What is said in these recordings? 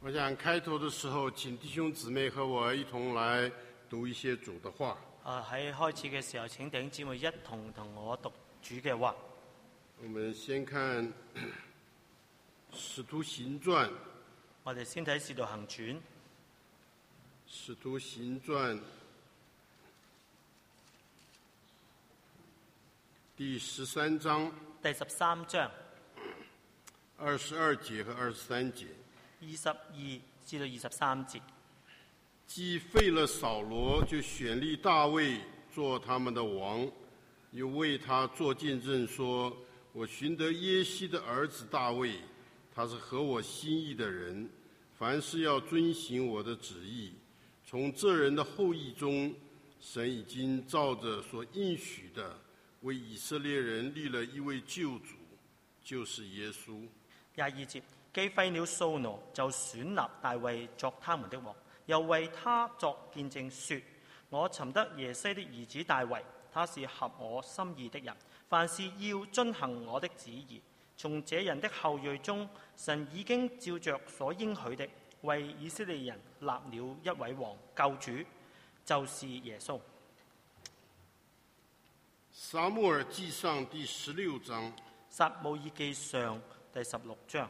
我想開頭的時候，請弟兄姊妹和我一同來讀一些主的話。 喺開始嘅時候，請弟兄姊妹一同同我讀主嘅話。 我們先看《使徒行傳》。 我哋先睇《使徒行傳》。《 使徒行傳》第13章。 第13章。 22節和23節。 22至到23節。 既廢了掃羅，就選立大衛做他們的王，又為他作見證說，我尋得耶西的兒子大衛，他是合我心意的人，凡事要遵行我的旨意。從這人的後裔中，神已經照着所應許的，為以色列人立了一位救主，就是耶穌。 22節，既廢了掃羅，就選立大衛作他們的王，又為他作見證說，我尋得耶西的兒子大衛，他是合我心意的人，凡事要遵行我的旨意。從這人的後裔中，神已經照着所應許的，為以色列人立了一位王救主，就是耶穌。 撒母耳記上第16章。 撒母耳記上第16章。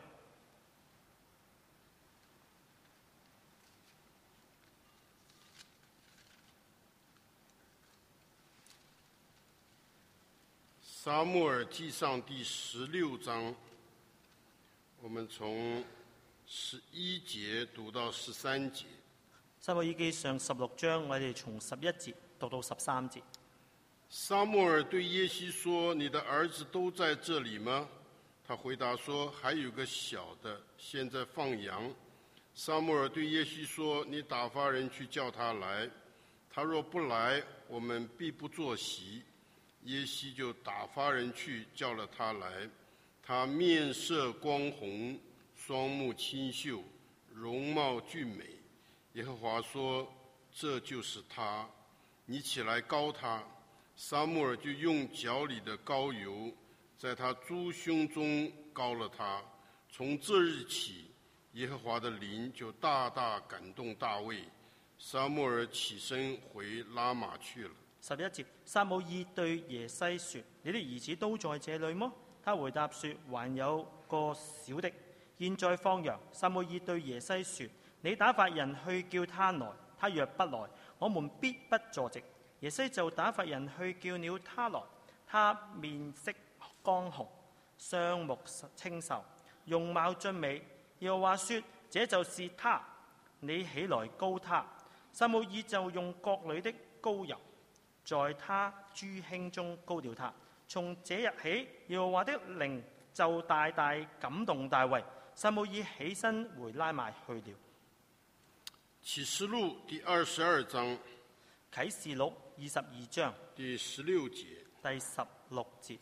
撒母耳記上第16章，我們從11節讀到13節。 撒母耳記上16章，我哋從11節讀到13節。 撒母耳對耶西說：你的兒子都在這裡嗎？他回答說：還有個小的，現在放羊。撒母耳對耶西說：你打發人去叫他來，他若不來，我們必不坐席。耶西就打發人去叫了他來，他面色光紅，雙目清秀，容貌俊美。耶和華說：這就是他，你起來膏他。撒母耳就用腳裡的膏油在他豬胸中膏了他。從這日起，耶和華的靈就大大感動大衛。撒母耳起身回拉瑪去了。 11節，撒母耳對耶西說：你的兒子都在這裡麼？他回答說：還有個小的，現在放羊。撒母耳對耶西說：你打發人去叫他來，他若不來，我們必不坐席。耶西就打發人去叫了他來，他面色剛紅，雙目清秀，容貌俊美。耶和華說：這就是他，你起來膏他。撒母耳就用國裏的膏油在他豬胸中膏了他。從這日起，耶和華的靈就大大感動大衛。撒母耳起身回拉瑪去了。 啟示錄第22章。 啟示錄22章第16節。 第16節。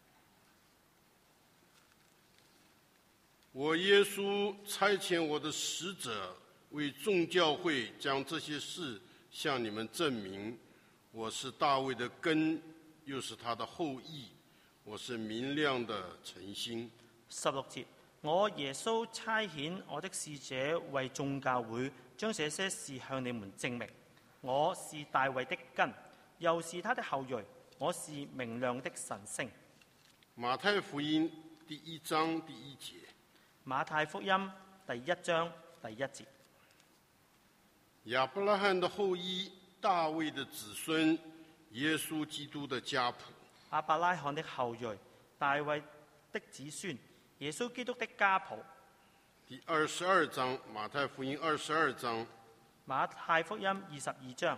我耶穌差遣我的使者，為眾教會將這些事向你們證明。我是大衛的根，又是他的後裔，我是明亮的晨星。 16節，我耶穌差遣我的使者為眾教會將這些事向你們證明。我是大衛的根，又是他的後裔，我是明亮的晨星。 馬太福音第1章第1節。 馬太福音第1章第1節。 亞伯拉罕的後裔，大衛的子孫，耶穌基督的家譜。 亞伯拉罕的後裔，大衛的子孫，耶穌基督的家譜。 第22章，馬太福音22章。 馬太福音22章。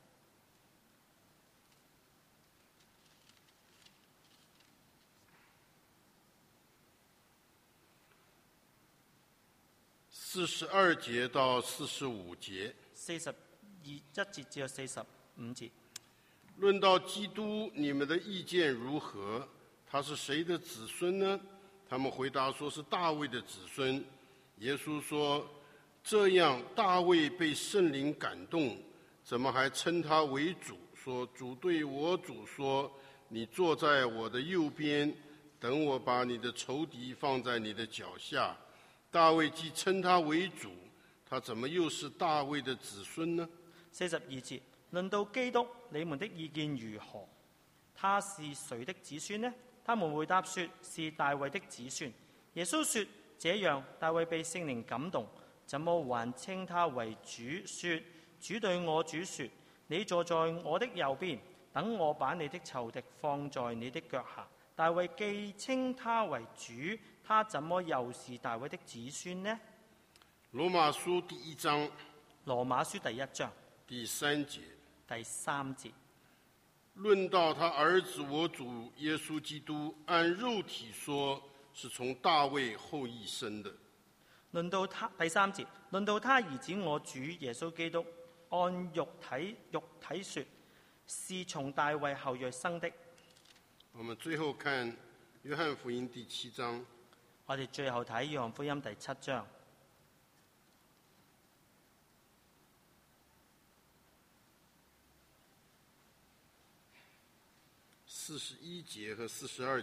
42節到45節。 41節至45節。 論到基督，你們的意見如何？他是誰的子孫呢？他們回答說是大衛的子孫。耶穌說：這樣大衛被聖靈感動，怎麼還稱他為主？說主對我主說：你坐在我的右邊，等我把你的仇敵放在你的腳下。大衛既稱他為主， 他怎麼又是大衛的子孫呢 42節，論到基督，你們的意見如何？他是誰的子孫呢？他們回答說，是大衛的子孫。耶穌說，這樣大衛被聖靈感動，怎麼還稱他為主？說，主對我主說，你坐在我的右邊，等我把你的仇敵放在你的腳下。大衛既稱他為主，他怎麼又是大衛的子孫呢？ 羅馬書第1章羅馬書第1章第3節， 第3節， 論到他兒子我主耶穌基督，按肉體說是從大衛後裔生的。 論到他第3節，論到他兒子我主耶穌基督，按肉體說是從大衛後裔生的。 我們最後看約翰福音第7章， 我哋最後睇約翰福音第7章 41節和42節。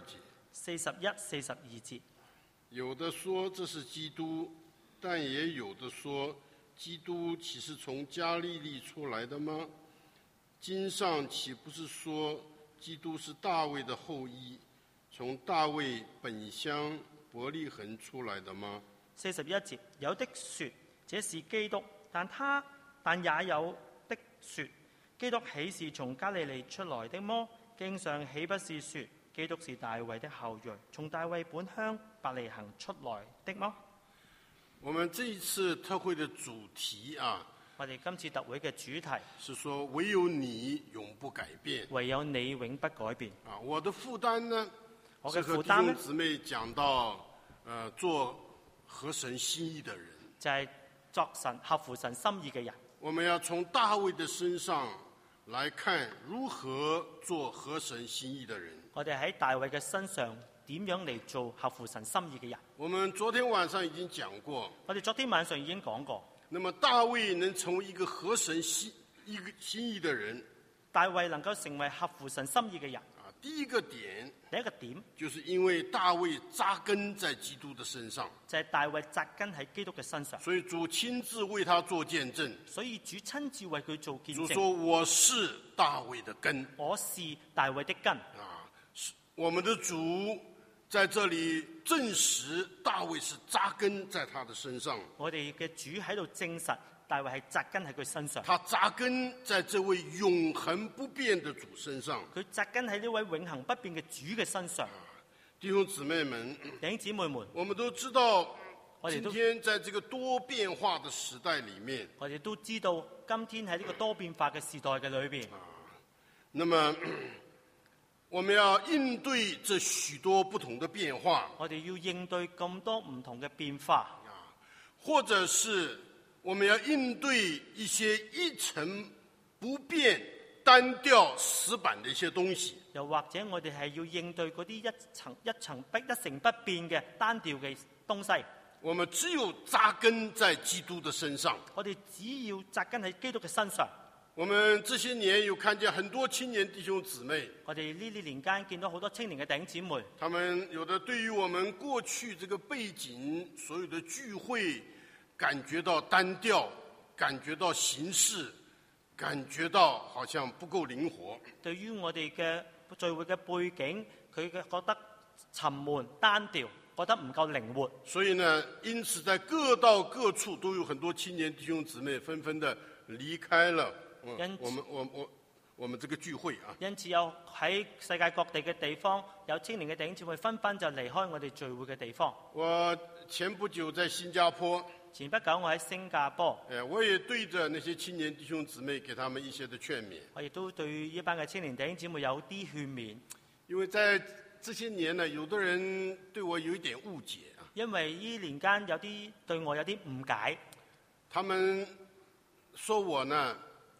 41、42節。 有的說這是基督，但也有的說，基督豈是從加利利出來的嗎？經上豈不是說基督是大衛的後裔，從大衛本鄉伯利恆出來的嗎 ？41節，有的說這是基督，但也有的說，基督豈是從加利利出來的麼？經上豈不是說基督是大衛的後裔，從大衛本鄉伯利恆出來的麼？ 我們這一次特會的主題我哋今次特會嘅主題是說唯有你永不改變， 唯有你永不改變。 我的負擔呢？ 我嘅負擔呢？ 弟兄姊妹講到做合神心意的人， 就係作神合乎神心意嘅人。 我們要從大衛的身上來看如何做合神心意的人。 我哋喺大衛嘅身上點樣嚟做合乎神心意嘅人？ 我們昨天晚上已經講過。 我哋昨天晚上已經講過。 那麼大衛能成為一個合神心意的人， 大衛能夠成為合乎神心意嘅人。 第一個點，就是因為大衛扎根在基督的身上， 就係大衛扎根喺基督嘅身上， 所以主親自為他做見證。 所以主親自為佢做見證。 主說：我是大衛的根， 我是大衛的根。 我們的主在這裏證實大衛是扎根在他的身上。 我哋嘅主喺度證實大衛係扎根喺佢身上。 他扎根在這位永恆不變的主身上。 佢扎根喺呢位永恆不變嘅主嘅身上。 弟兄姊妹們， 弟兄姊妹們， 我們都知道，今天在這個多變化的時代裏面， 我哋都知道今天喺呢個多變化嘅時代嘅裏邊， 那麼我們要應對這許多不同的變化。 我哋要應對咁多唔同嘅變化， 或者是我們要應對一些一成不變、單調、死板的一些東西。 又或者我哋係要應對嗰啲一成不變嘅單調嘅東西。 我們只有扎根在基督的身上。 我哋只要扎根喺基督嘅身上。 我們這些年有看見很多青年弟兄姊妹， 我哋呢年間見到好多青年嘅弟兄姊妹， 他們有的對於我們過去這個背景所有的聚會感覺到單調，感覺到形式，感覺到好像不夠靈活。 對於我哋嘅聚會嘅背景，佢嘅覺得沉悶單調，覺得唔夠靈活。 所以呢，因此在各到各處都有很多青年弟兄姊妹紛紛的離開了我們這個聚會啊。 因此有喺世界各地嘅地方，有青年嘅弟兄姊妹紛紛就離開我哋聚會嘅地方。 我前不久在新加坡， 前不久我喺新加坡， 我也對着那些青年弟兄姊妹給他們一些的勸勉。 我亦都對呢班嘅青年弟兄姊妹有啲勸勉。 因為在這些年呢，有的人對我有一點誤解啊。 因為呢年間有啲對我有啲誤解， 他們說我呢，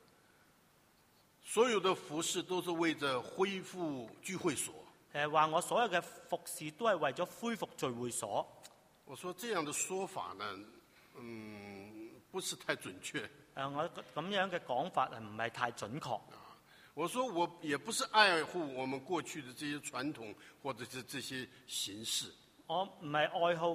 所有的服事都是為着恢復聚會所。 話我所有嘅服事都係為咗恢復聚會所。 我說這樣的說法呢，不是太準確。 我咁樣嘅講法唔係太準確。 我說我也不是愛護我們過去的這些傳統或者是這些形式。 我唔係愛好嗰啲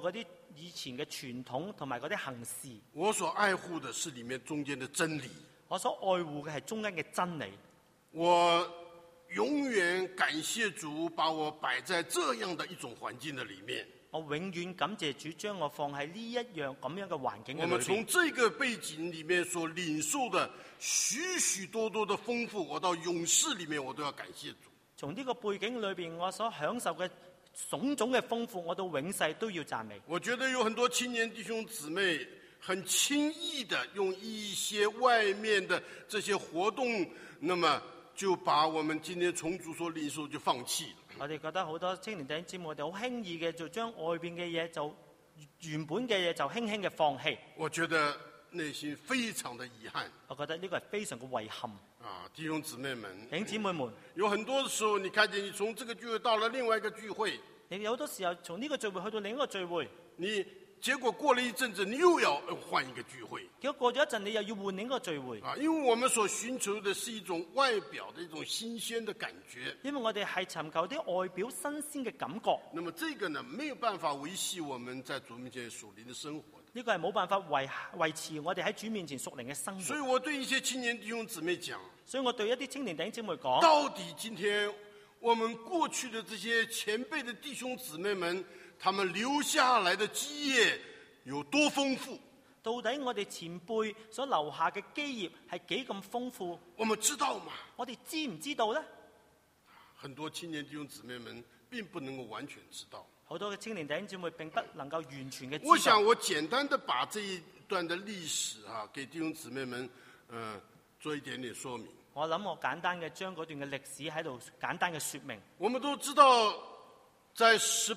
以前嘅傳統同埋嗰啲行事。 我所愛護的是裡面中間的真理。 我所愛護嘅係中間嘅真理。 我永遠感謝主把我擺在這樣的一種環境的裡面。 我永遠感謝主將我放喺呢一樣咁樣嘅環境嘅裏邊。 我們從這個背景裡面所領受的許許多多的豐富，我到勇士裡面我都要感謝主。 從呢個背景裏邊，我所享受嘅種種嘅豐富，我到永世都要讚美。 我覺得有很多青年弟兄姊妹很輕易的用一些外面的這些活動，那麼就把我們今天從主所領受就放棄了。 我哋覺得好多青年弟兄姊妹，我哋好輕易嘅就將外邊嘅嘢，就原本嘅嘢就輕輕嘅放棄。 我覺得內心非常的遺憾。 我覺得呢個係非常嘅遺憾。 弟兄姊妹們， 弟兄姊妹們， 有很多的時候，你看見你從這個聚會到了另外一個聚會， 你有好多時候從呢個聚會去到另一個聚會， 你結果過了一陣子，你又要換一個聚會。 結果過咗一陣，你又要換另一個聚會。 因為我們所尋求的是一種外表的一種新鮮的感覺。 因為我哋係尋求啲外表新鮮嘅感覺。 那麼這個呢，沒有辦法維繫我們在主面前屬靈的生活。 呢個係冇辦法維持我哋喺主面前屬靈嘅生活。 所以我對一些青年弟兄姊妹講， 所以我對一啲青年弟兄姊妹講， 到底今天我們過去的這些前輩的弟兄姊妹們，他們留下來的基業有多豐富？ 到底我哋前輩所留下嘅基業係幾咁豐富？ 我們知道嗎？ 我哋知唔知道呢？ 很多青年弟兄姊妹們並不能夠完全知道。 好多嘅青年弟兄姊妹並不能夠完全嘅知道。 我想我簡單的把這一段的歷史給弟兄姊妹們做一點點說明。 我諗我簡單嘅將嗰段嘅歷史喺度簡單嘅說明。 我們都知道，在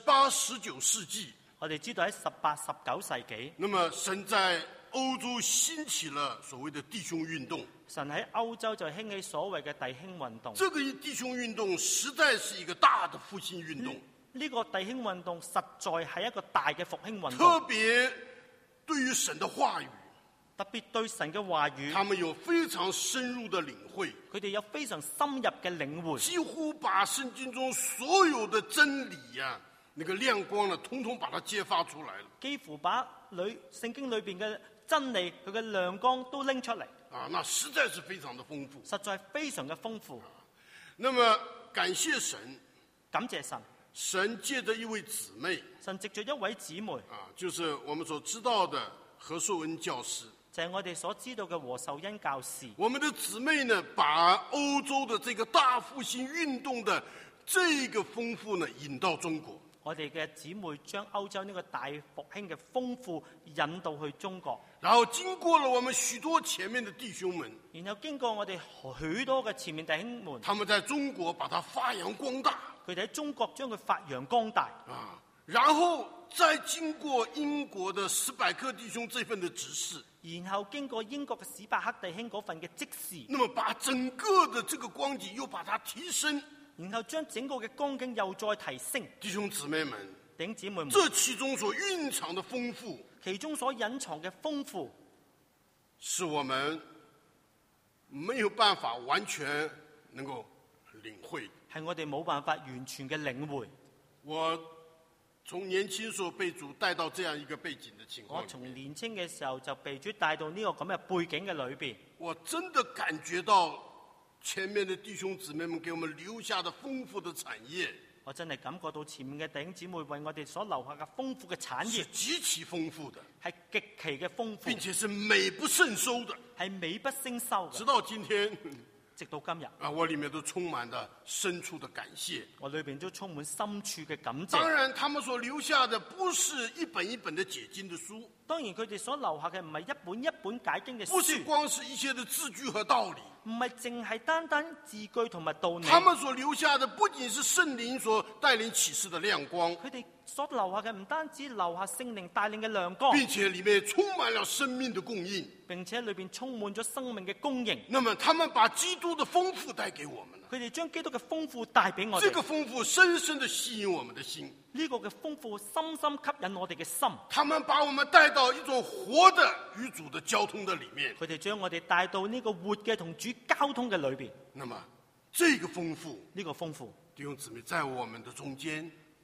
18、19世紀， 我哋知道喺18、19世紀， 那麼神在歐洲興起了所謂的弟兄運動。 神喺歐洲就興起所謂嘅弟兄運動。 這個弟兄運動實在是一個大的復興運動。 呢個弟兄運動實在係一個大嘅復興運動。 特別對於神的話語， 特別對神嘅話語， 他們有非常深入的領會。 佢哋有非常深入嘅領會， 幾乎把聖經中所有的真理那個亮光呢，統統把它揭發出來了。 幾乎把聖經裏邊嘅真理，佢嘅亮光都拎出嚟。 那實在是非常的豐富， 實在非常嘅豐富。 那麼感謝神， 感謝神， 神借着一位姊妹， 神藉着一位姊妹， 就是我們所知道的何壽恩教師， 就係我哋所知道嘅何壽恩教士。 我們的姊妹呢，把歐洲的這個大復興運動的這個豐富呢，引到中國。 我哋嘅姊妹將歐洲呢個大復興嘅豐富引導去中國， 然後經過了我們許多前面的弟兄們， 然後經過我哋許多嘅前面弟兄們， 他們在中國把它發揚光大， 佢哋喺中國將佢發揚光大， 然後再經過英國的史百克弟兄這份的指示， 然後經過英國嘅史百克弟兄嗰份嘅指示， 那麼把整個的這個光景又把它提升， 然後將整個嘅光景又再提升。 弟兄姊妹們， 弟兄姊妹們， 這其中所蘊藏的豐富， 其中所隱藏嘅豐富， 是我們沒有辦法完全能夠領會， 係我哋冇辦法完全嘅領會。 我從年輕時候被主帶到這樣一個背景的情況， 我從年輕嘅時候就被主帶到呢個咁嘅背景嘅裏邊， 我真的感覺到前面的弟兄姊妹們給我們留下的豐富的產業， 我真係感覺到前面嘅弟兄姊妹為我哋所留下嘅豐富嘅產業是極其豐富的， 係極其嘅豐富， 並且是美不勝收的， 係美不勝收嘅。 直到今天， 直到今日， 我裏面都充滿了深處的感謝。 我裏邊都充滿深處嘅感謝。 當然，他們所留下的不是一本一本的解經的書， 當然佢哋所留下嘅唔係一本一本解經嘅書， 不是光是一些的字句和道理， 唔係淨係單單字句同埋道理。 他們所留下的不僅是聖靈所帶領啟示的亮光， 佢哋所留下嘅唔單止留下聖靈帶領嘅亮光， 並且裏面充滿了生命的供應， 並且裏邊充滿咗生命嘅供應。 那麼他們把基督的豐富帶給我們了， 佢哋將基督嘅豐富帶俾我哋， 這個豐富深深地吸引我們的心， 呢個嘅豐富深深吸引我哋嘅心。 他們把我們帶到一種活的與主的交通的裏面， 佢哋將我哋帶到呢個活嘅同主交通嘅裏邊。 那麼這個豐富， 呢個豐富， 弟兄姊妹，在我們的中間，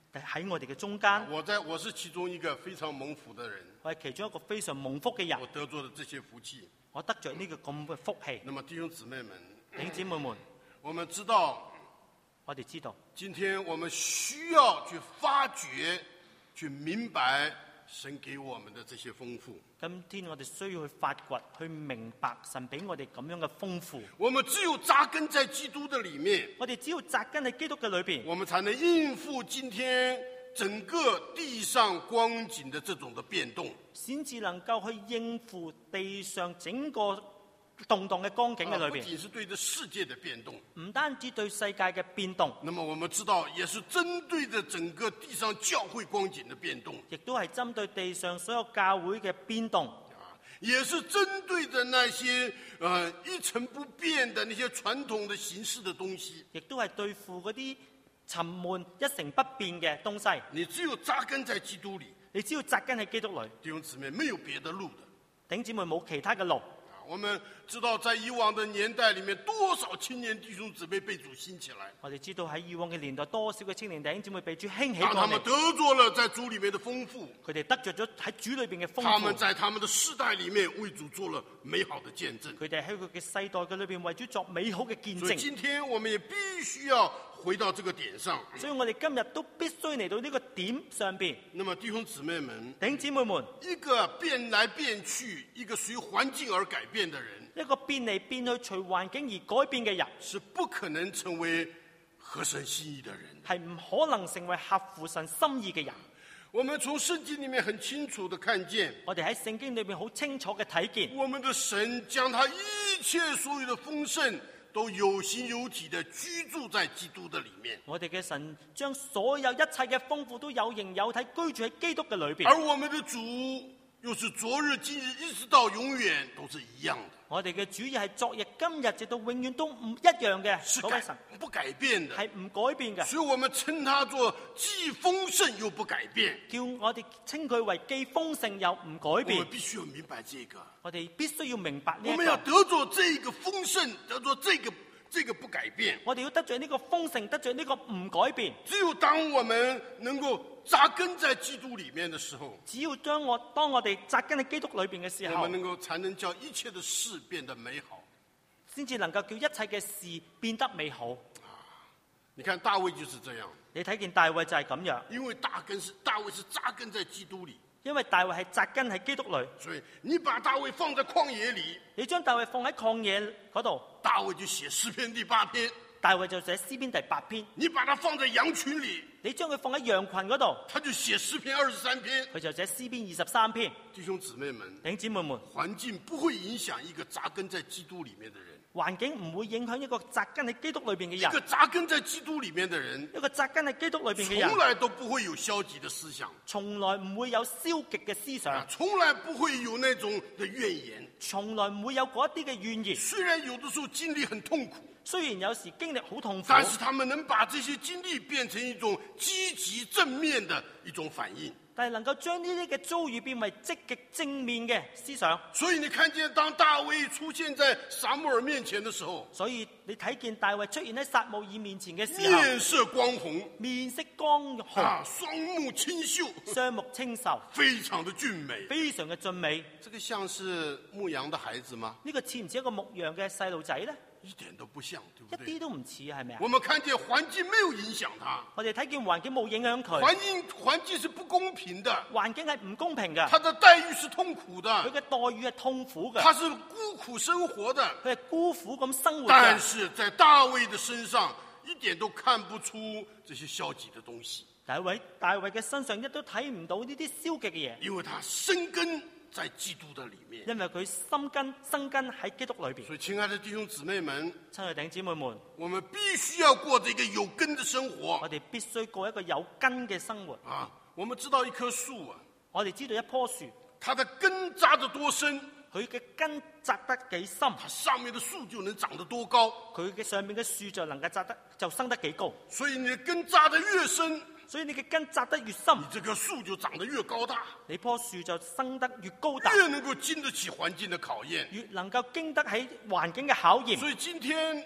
喺我哋嘅中間。 我是其中一個非常蒙福的人， 我係其中一個非常蒙福嘅人， 我得着了這些福氣。 我得着呢個咁嘅福氣。 那麼弟兄姊妹們， 弟兄姊妹們， 我們知道， 我哋知道， 今天我們需要去發掘、去明白神給我們的這些豐富。 今天我哋需要去發掘、去明白神俾我哋咁樣嘅豐富。 我們只有扎根在基督的裡面， 我哋只要扎根喺基督嘅裏邊， 我們才能應付今天整個地上光景的這種的變動， 先至能夠去應付地上整個動盪嘅光景嘅裏邊。 不僅是對着世界的變動， 唔單止對世界嘅變動， 那麼我們知道也是針對着整個地上教會光景的變動， 亦都係針對地上所有教會嘅變動， 也是針對着那些一成不變的那些傳統的形式的東西， 亦都係對付嗰啲沉悶一成不變嘅東西。 你只有扎根在基督裡， 你只要扎根喺基督裏， 弟兄姊妹，沒有別的路的。 弟兄姊妹冇其他嘅路。 我們知道在以往的年代裡面，多少青年弟兄姊妹被主興起來， 我哋知道喺以往嘅年代，多少嘅青年弟兄姊妹被主興起當他過嚟， 們得着了在主裡面的豐富， 佢哋得着咗喺主裏邊嘅豐他們富。 在他們的世代裡面為主做了美好的見證。 佢哋喺佢嘅世代嘅裏邊為主作美好嘅見證。 所以今天我們也必須要回到這個點上。 所以我哋今日都必須嚟到呢個點上邊。 那麼弟兄姊妹們， 弟兄姊妹們， 一個變來變去，一個隨環境而改變的人， 一個變嚟變去隨環境而改變嘅人， 是不可能成為合神心意的人。 係唔可能成為合乎神心意嘅人。 我們從聖經裡面很清楚地看見， 我哋喺聖經裏邊好清楚嘅睇見， 我們的神將他一切所有的豐盛都有形有體地居住在基督的裡面。 我哋嘅神將所有一切嘅豐富都有形有體居住喺基督嘅裏邊。 而我們的主又是昨日今日一直到永遠都是一樣的， 我哋嘅主意係昨日今日直到永遠都唔一樣嘅， 是嗰位神不改變的。 係唔改變嘅， 所以我們稱他做既豐盛又不改變。 叫我哋稱佢為既豐盛又唔改變我們。必須要明白這個， 我哋必須要明白呢一我們要個， 得着這個豐盛，得着這個不改變。 我哋要得着呢個豐盛，得着呢個唔改變。 只有當我們能夠扎根在基督裡面的時候， 只要當我哋扎根喺基督裏邊嘅時候， 我們才能叫一切的事變得美好。 先至能夠叫一切嘅事變得美好。 你看大衛就是這樣， 你睇見大衛就係咁樣， 因為大衛是扎根在基督裡， 因為大衛係扎根喺基督裏。 所以你把大衛放在曠野裡， 你將大衛放喺曠野嗰度， 大衛就寫詩篇第8篇； 大衛就寫詩篇第8篇。 你把它放在羊群裡， 你將佢放喺羊群嗰度， 他就寫詩篇23篇。 佢就寫詩篇23篇。 弟兄姊妹們， 弟兄姊妹們， 環境不會影響一個扎根在基督裡面的人。 環境唔會影響一個扎根喺基督裏邊嘅一個人， 扎根在基督裡面的人， 一個扎根喺基督裏邊嘅人， 從來都不會有消極的思想， 從來唔會有消極嘅思想， 從來不會有那種的怨言。 從來唔會有嗰一啲嘅怨言。 雖然有的時候經歷很痛苦， 雖然有時經歷好痛苦， 但是他們能把這些經歷變成一種積極正面的一種反應。 但係能夠將呢啲嘅遭遇變為積極正面嘅思想。 所以你看見當大衛出現在撒母耳面前的時候， 所以你睇見大衛出現喺撒母耳面前嘅時候， 面色光紅， 面色光紅， 雙目清秀， 雙目清秀， 非常的俊美。 非常嘅俊美。 這個像是牧羊的孩子嗎？ 呢個似唔似一個牧羊嘅細路仔呢？ 一點都不像，對不對？ 一啲都唔似，係咪啊？ 我們看見環境沒有影響他， 我哋睇見環境冇影響佢， 環境是不公平的， 環境係唔公平嘅， 他的待遇是痛苦的， 佢嘅待遇係痛苦嘅， 他是孤苦生活的。 佢係孤苦咁生活但嘅。 是在大衛的身上，一點都看不出這些消極的東西， 大衛嘅身上一都睇唔到呢啲消極嘅嘢， 因為他生根在基督的裡面。 因為佢生根喺基督裏邊。 所以，親愛的弟兄姊妹們， 親愛的弟兄姊妹們， 我們必須要過着一個有根的生活我哋必須過一個有根嘅生活。 啊！我們知道一棵樹啊， 我哋知道一棵樹， 它的根扎得多深， 佢嘅根扎得幾深， 它上面的樹就能長得多高。 佢嘅上面嘅樹就能夠就生得幾高。 所以你的根扎得越深， 所以你嘅根扎得越深， 你這棵樹就長得越高大， 你棵樹就生得越高大， 越能夠經得起環境的考驗。 越能夠經得起環境嘅考驗。 所以今天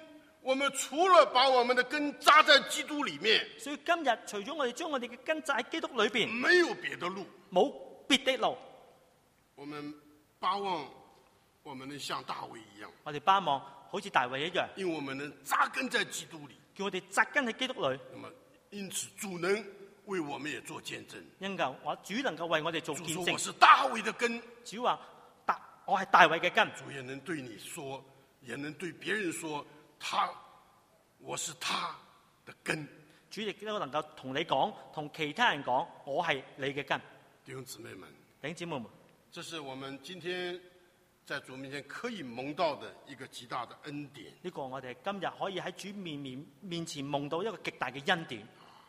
我們除了把我們的根扎在基督裡面， 所以今日除咗我哋將我哋嘅根扎喺基督裏邊， 沒有別的路。 冇別的路。 我們巴望我們能像大衛一樣， 我哋巴望好似大衛一樣， 因為我們能扎根在基督裡， 叫我哋扎根喺基督裏。 那麼因此主能為我們也做見證。 因舊我主能夠為我哋做見證。 主說我是大衛的根， 主話我係大衛嘅根。 主也能對你說，也能對別人說，我是他的根。 主亦都能夠同你講，同其他人講，我係你嘅根。 弟兄姊妹們， 弟兄姊妹們， 這是我們今天在主面前可以蒙到的一個極大的恩典。 呢個我哋今日可以喺主面前蒙到一個極大嘅恩典。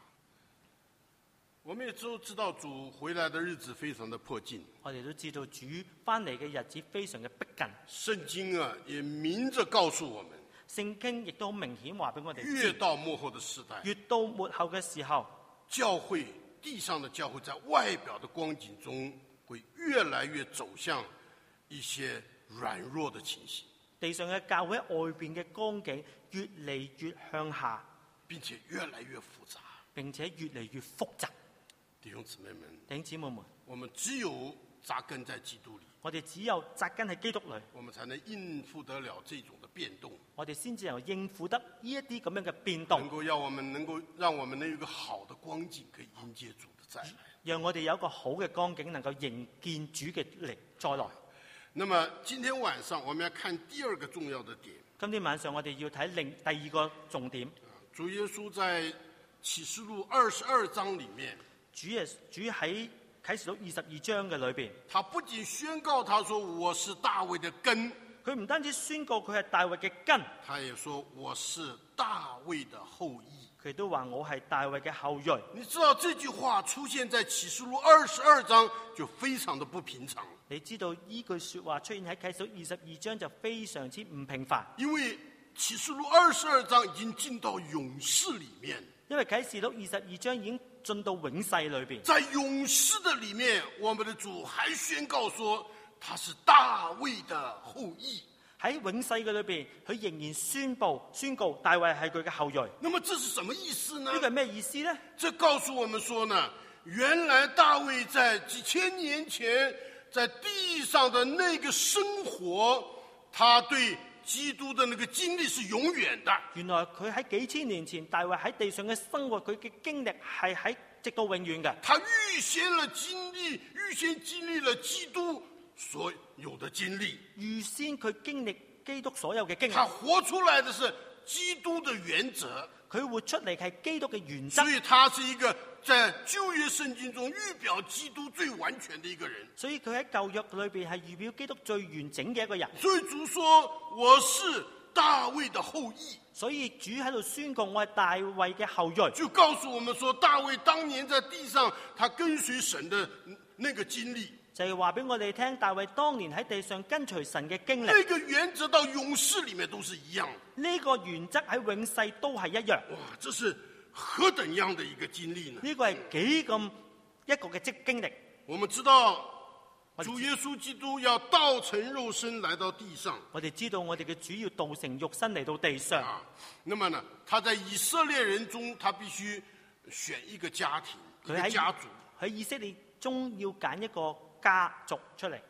我們也都知道主回來的日子非常的迫近， 我哋都知道主翻嚟嘅日子非常嘅逼近。 聖經啊也明着告訴我們， 聖經亦都好明顯話俾我哋知， 越到末後的時代， 越到末後嘅時候， 教會地上的教會在外表的光景中會越來越走向一些軟弱的情形， 地上嘅教會外邊嘅光景越嚟越向下， 並且越來越複雜， 並且越嚟越複雜。 弟兄姊妹們， 弟兄姊妹們， 我們只有扎根在基督裡， 我哋只有扎根喺基督裏， 我們才能應付得了這種的變動， 我哋先至能夠應付得呢一啲咁樣嘅變動， 能夠讓我們能有一個好的光景可以迎接主的再來， 讓我哋有一個好嘅光景能夠迎見主嘅嚟再來。 那麼今天晚上我們要看第二個重要的點。 今天晚上我哋要睇第二個重點。 主耶穌在啟示錄22章裡面， 主喺啟示錄22章嘅裏邊， 他不僅宣告他說我是大衛的根， 佢唔單止宣告佢係大衛嘅根， 他也說我是大衛的後裔。 佢都話我係大衛嘅後裔。 你知道這句話出現在啟示錄22章就非常的不平常。 你知道呢句說話出現喺啟示錄22章就非常之唔平凡， 因為啟示錄22章已經進到永世裡面， 因為啟示錄22章已經進到永世裏邊。 在永世的裡面，我們的主還宣告說他是大衛的後裔。 喺永世嘅裏邊，佢仍然宣告大衛係佢嘅後裔。 那麼這是什麼意思呢？ 呢個係咩意思呢？ 這告訴我們說呢，原來大衛在幾千年前在地上的那個生活，他對基督的那個經歷是永遠的。 原來佢喺幾千年前，大衛喺地上嘅生活，佢嘅經歷係喺直到永遠嘅。 他預先經歷了基督所有的經歷， 預先佢經歷基督所有嘅經歷。 他活出來的是基督的原則， 佢活出嚟係基督嘅原則。 所以他是一個在舊約聖經中預表基督最完全的一個人。 所以佢喺舊約裏邊係預表基督最完整嘅一個人。 所以主說我是大衛的後裔。 所以主喺度宣告我係大衛嘅後裔， 就告訴我們說大衛當年在地上他跟隨神的那個經歷， 就係話俾我哋聽，大衛當年喺地上跟隨神嘅經歷， 那個原則到永世裡面都是一樣。 呢個原則喺永世都係一樣。 哇，這是何等樣的一個經歷呢？ 呢個係幾咁一個嘅經歷。 我們知道主耶穌基督要道成肉身來到地上， 我哋知道我哋嘅主要道成肉身嚟到地上。 那麼呢，他在以色列人中，他必須選一個家庭，一個家族。 喺以色列中要揀一個家族出嚟。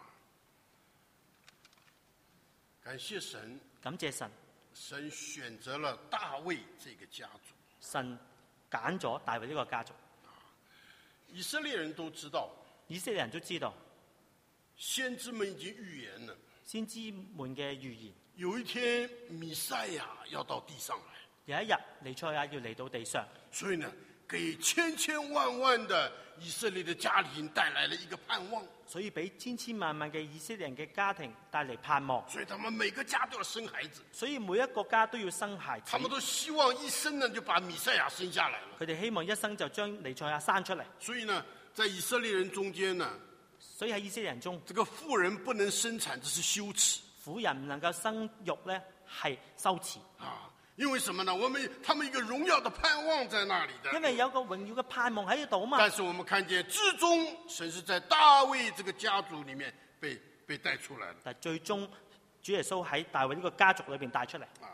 感謝神， 感謝神， 神選擇了大衛這個家族。 神揀咗大衛呢個家族。 以色列人都知道， 以色列人都知道， 先知們已經預言了， 先知們嘅預言， 有一天彌賽亞要到地上來， 有一日彌賽亞要嚟到地上， 所以呢，給千千萬萬的以色列的家庭帶來了一個盼望， 所以俾千千萬萬嘅以色列人嘅家庭帶嚟盼望， 所以他們每個家都要生孩子， 所以每一個家都要生孩子， 他們都希望一生呢就把彌賽亞生下來了， 佢哋希望一生就將彌賽亞生出嚟， 所以呢，在以色列人中間呢， 所以喺以色列人中， 這個婦人不能生產，這是羞恥， 婦人唔能夠生育呢係羞恥啊。因為什麼呢？他們一個榮耀的盼望在那裡的。 因為有個榮耀嘅盼望喺度嘛。 但是我們看見，至終神是在大衛這個家族裡面被帶出來的。 但最終主耶穌喺大衛呢個家族裏邊帶出嚟。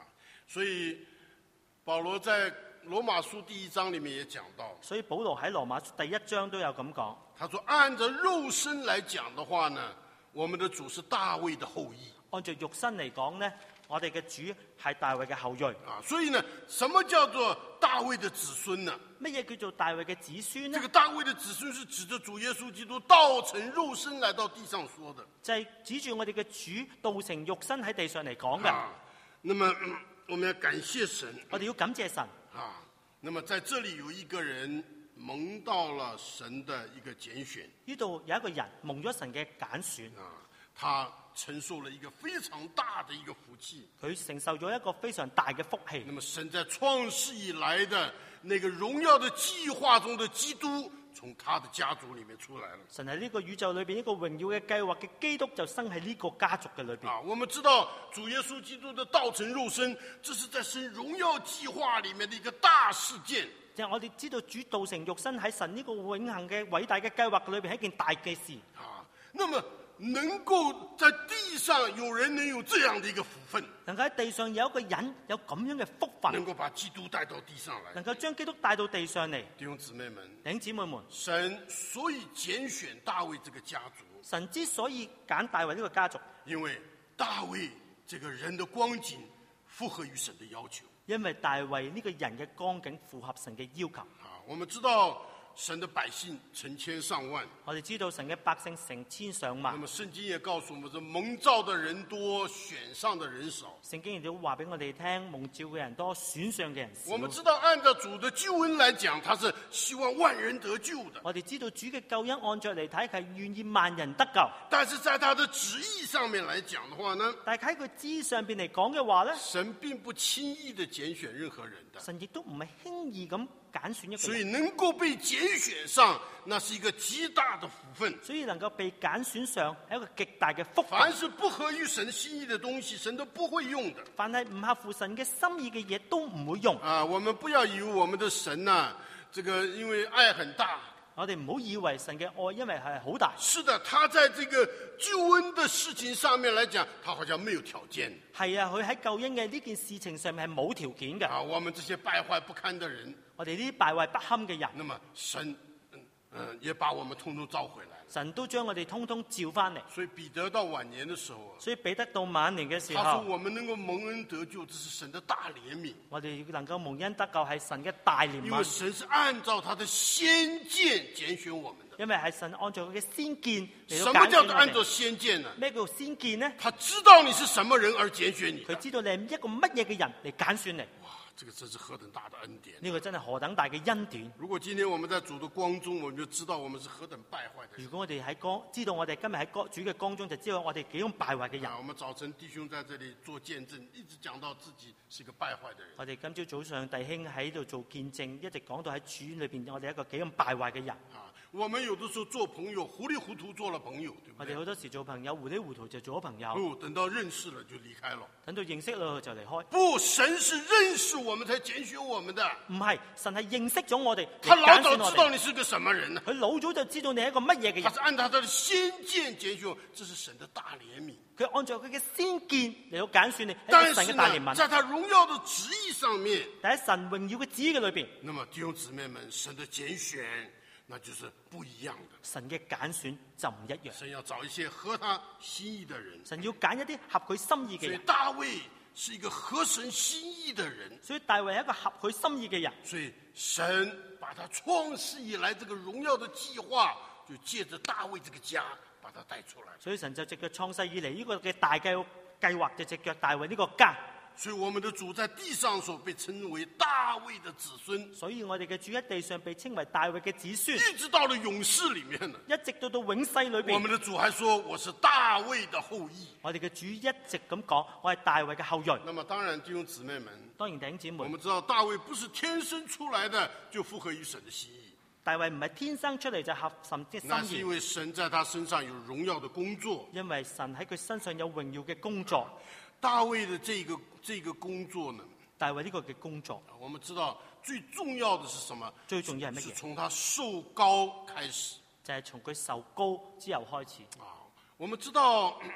所以保羅在羅馬書第1章裡面也講到， 所以保羅喺羅馬書第1章都有咁講。 他說按着肉身來講的話呢，我們的主是大衛的後裔。 按照肉身嚟講呢，我哋嘅主係大衛嘅後裔。 所以呢，什麼叫做大衛的子孫呢？ 乜嘢叫做大衛嘅子孫呢？ 這個大衛的子孫是指着主耶穌基督道成肉身來到地上說的， 就係指住我哋嘅主道成肉身喺地上嚟講嘅。 那麼我們要感謝神， 我哋要感謝神。 那麼在這裡有一個人蒙到了神的一個揀選， 呢度有一個人蒙咗神嘅揀選， 他承受了一個非常大的一個福氣， 佢承受咗一個非常大嘅福氣。 那麼神在創世以來的那個榮耀的計劃中的基督，從他的家族裡面出來了。 神喺呢個宇宙裏邊一個榮耀嘅計劃嘅基督就生喺呢個家族嘅裏邊。 我們知道主耶穌基督的道成肉身，這是在神榮耀計劃裡面的一個大事件。 就係我哋知道主道成肉身喺神呢個永恆嘅偉大嘅計劃裏邊係一件大嘅事。 那麼能夠在地上有人能有這樣的一個福分， 能夠喺地上有一個人有咁樣嘅福分， 能夠把基督帶到地上來， 能夠將基督帶到地上嚟。 弟兄姊妹們， 弟兄姊妹們， 神所以揀選大衛這個家族， 神之所以揀大衛呢個家族， 因為大衛這個人的光景符合於神的要求， 因為大衛呢個人嘅光景符合神嘅要求。 我們知道神的百姓成千上萬， 我哋知道神嘅百姓成千上萬。 那麼聖經也告訴我們，說蒙召的人多，選上的人少。 聖經亦都話俾我哋聽，蒙召嘅人多，選上嘅人少。 我們知道按照主的救恩來講，他是希望萬人得救的。 我哋知道主嘅救恩按着嚟睇，係願意萬人得救。 但是在他的旨意上面來講的話呢， 但係喺佢旨意上邊嚟講嘅話呢， 神並不輕易的揀選任何人的。 神亦都唔係輕易咁揀選一個人。 所以能夠被揀選上，那是一個極大的福分。 所以能夠被揀選上係一個極大嘅福分。 凡是不合於神心意的東西，神都不會用的。 凡係唔合乎神嘅心意嘅嘢都唔會用。 我們不要以為我們的神這個因為愛很大。 我哋唔好以為神嘅愛因為係好大。 是的，他在這個救恩的事情上面來講，他好像沒有條件。 係啊，佢喺救恩嘅呢件事情上面係冇條件嘅。 我們這些敗壞不堪的人， 我哋呢啲敗壞不堪嘅人， 那麼神也把我們通通召回來。 神都將我哋通通召翻嚟。 所以彼得到晚年的時候， 所以彼得到晚年嘅時候， 他說我們能夠蒙恩得救，這是神的大憐憫。 我哋能夠蒙恩得救係神嘅大憐憫。 因為神是按照他的先見揀選我們的。 因為係神按照佢嘅先見嚟到揀選我哋。 什麼叫做按照先見呢？ 咩叫先見呢？ 他知道你是什麼人而揀選你。 佢知道你係一個乜嘢嘅人嚟揀選你。 這個真是何等大的恩典！ 呢個真係何等大嘅恩典！ 如果今天我們在主的光中，我們就知道我們是何等敗壞的人。 如果我哋喺光，知道我哋今日喺主嘅光中，就知道我哋幾咁敗壞嘅人。 我們早晨弟兄在這裡做見證，一直講到自己是一個敗壞的人。 我哋今朝早上弟兄喺度做見證，一直講到喺主裏邊，我哋一個幾咁敗壞嘅人。 我們有的時候做朋友，糊裡糊塗做了朋友，對不對？ 我哋好多時做朋友，糊裡糊塗就做咗朋友。 等到認識了就離開了。 等到認識了就離開。 不，神是認識我們才揀選我們的。 唔係，神係認識咗我哋。 他老早知道你是個什麼人呢？ 佢老早就知道你係一個乜嘢嘅人。 他是按他的先見揀選，這是神的大憐憫。 佢按照佢嘅先見嚟到揀選你， 係神嘅大憐憫。 在他榮耀的旨意上面， 但喺神榮耀嘅旨意嘅裏邊， 那麼弟兄姊妹們，神的揀選那就是不一樣的。 神嘅揀選就唔一樣。 神要找一些合他心意的人。 神要揀一啲合佢心意嘅人。 所以大衛是一個合神心意的人。 所以大衛係一個合佢心意嘅人。 所以神把他創世以來這個榮耀的計劃，就借着大衛這個家把他帶出來。 所以神就藉着創世以嚟呢個嘅大計劃，就藉着大衛呢個家。 所以我們的主在地上所被稱為大衛的子孫。 所以我哋嘅主喺地上被稱為大衛嘅子孫， 一直到了永世裏面呢， 一直到永世裏邊。 我們的主還說我是大衛的後裔。 我哋嘅主一直咁講，我係大衛嘅後裔。 那麼當然弟兄姊妹們， 當然弟兄姊妹， 我們知道大衛不是天生出來的就符合於神的心意。 大衛唔係天生出嚟就合神嘅心意。 那是因為神在他身上有榮耀的工作。 因為神喺佢身上有榮耀嘅工作。 大衛的這個工作呢？ 大衛呢個嘅工作， 我們知道最重要的是什麼？ 最重要係乜嘢？ 是從他受膏開始， 就係從佢受膏之後開始。 我們知道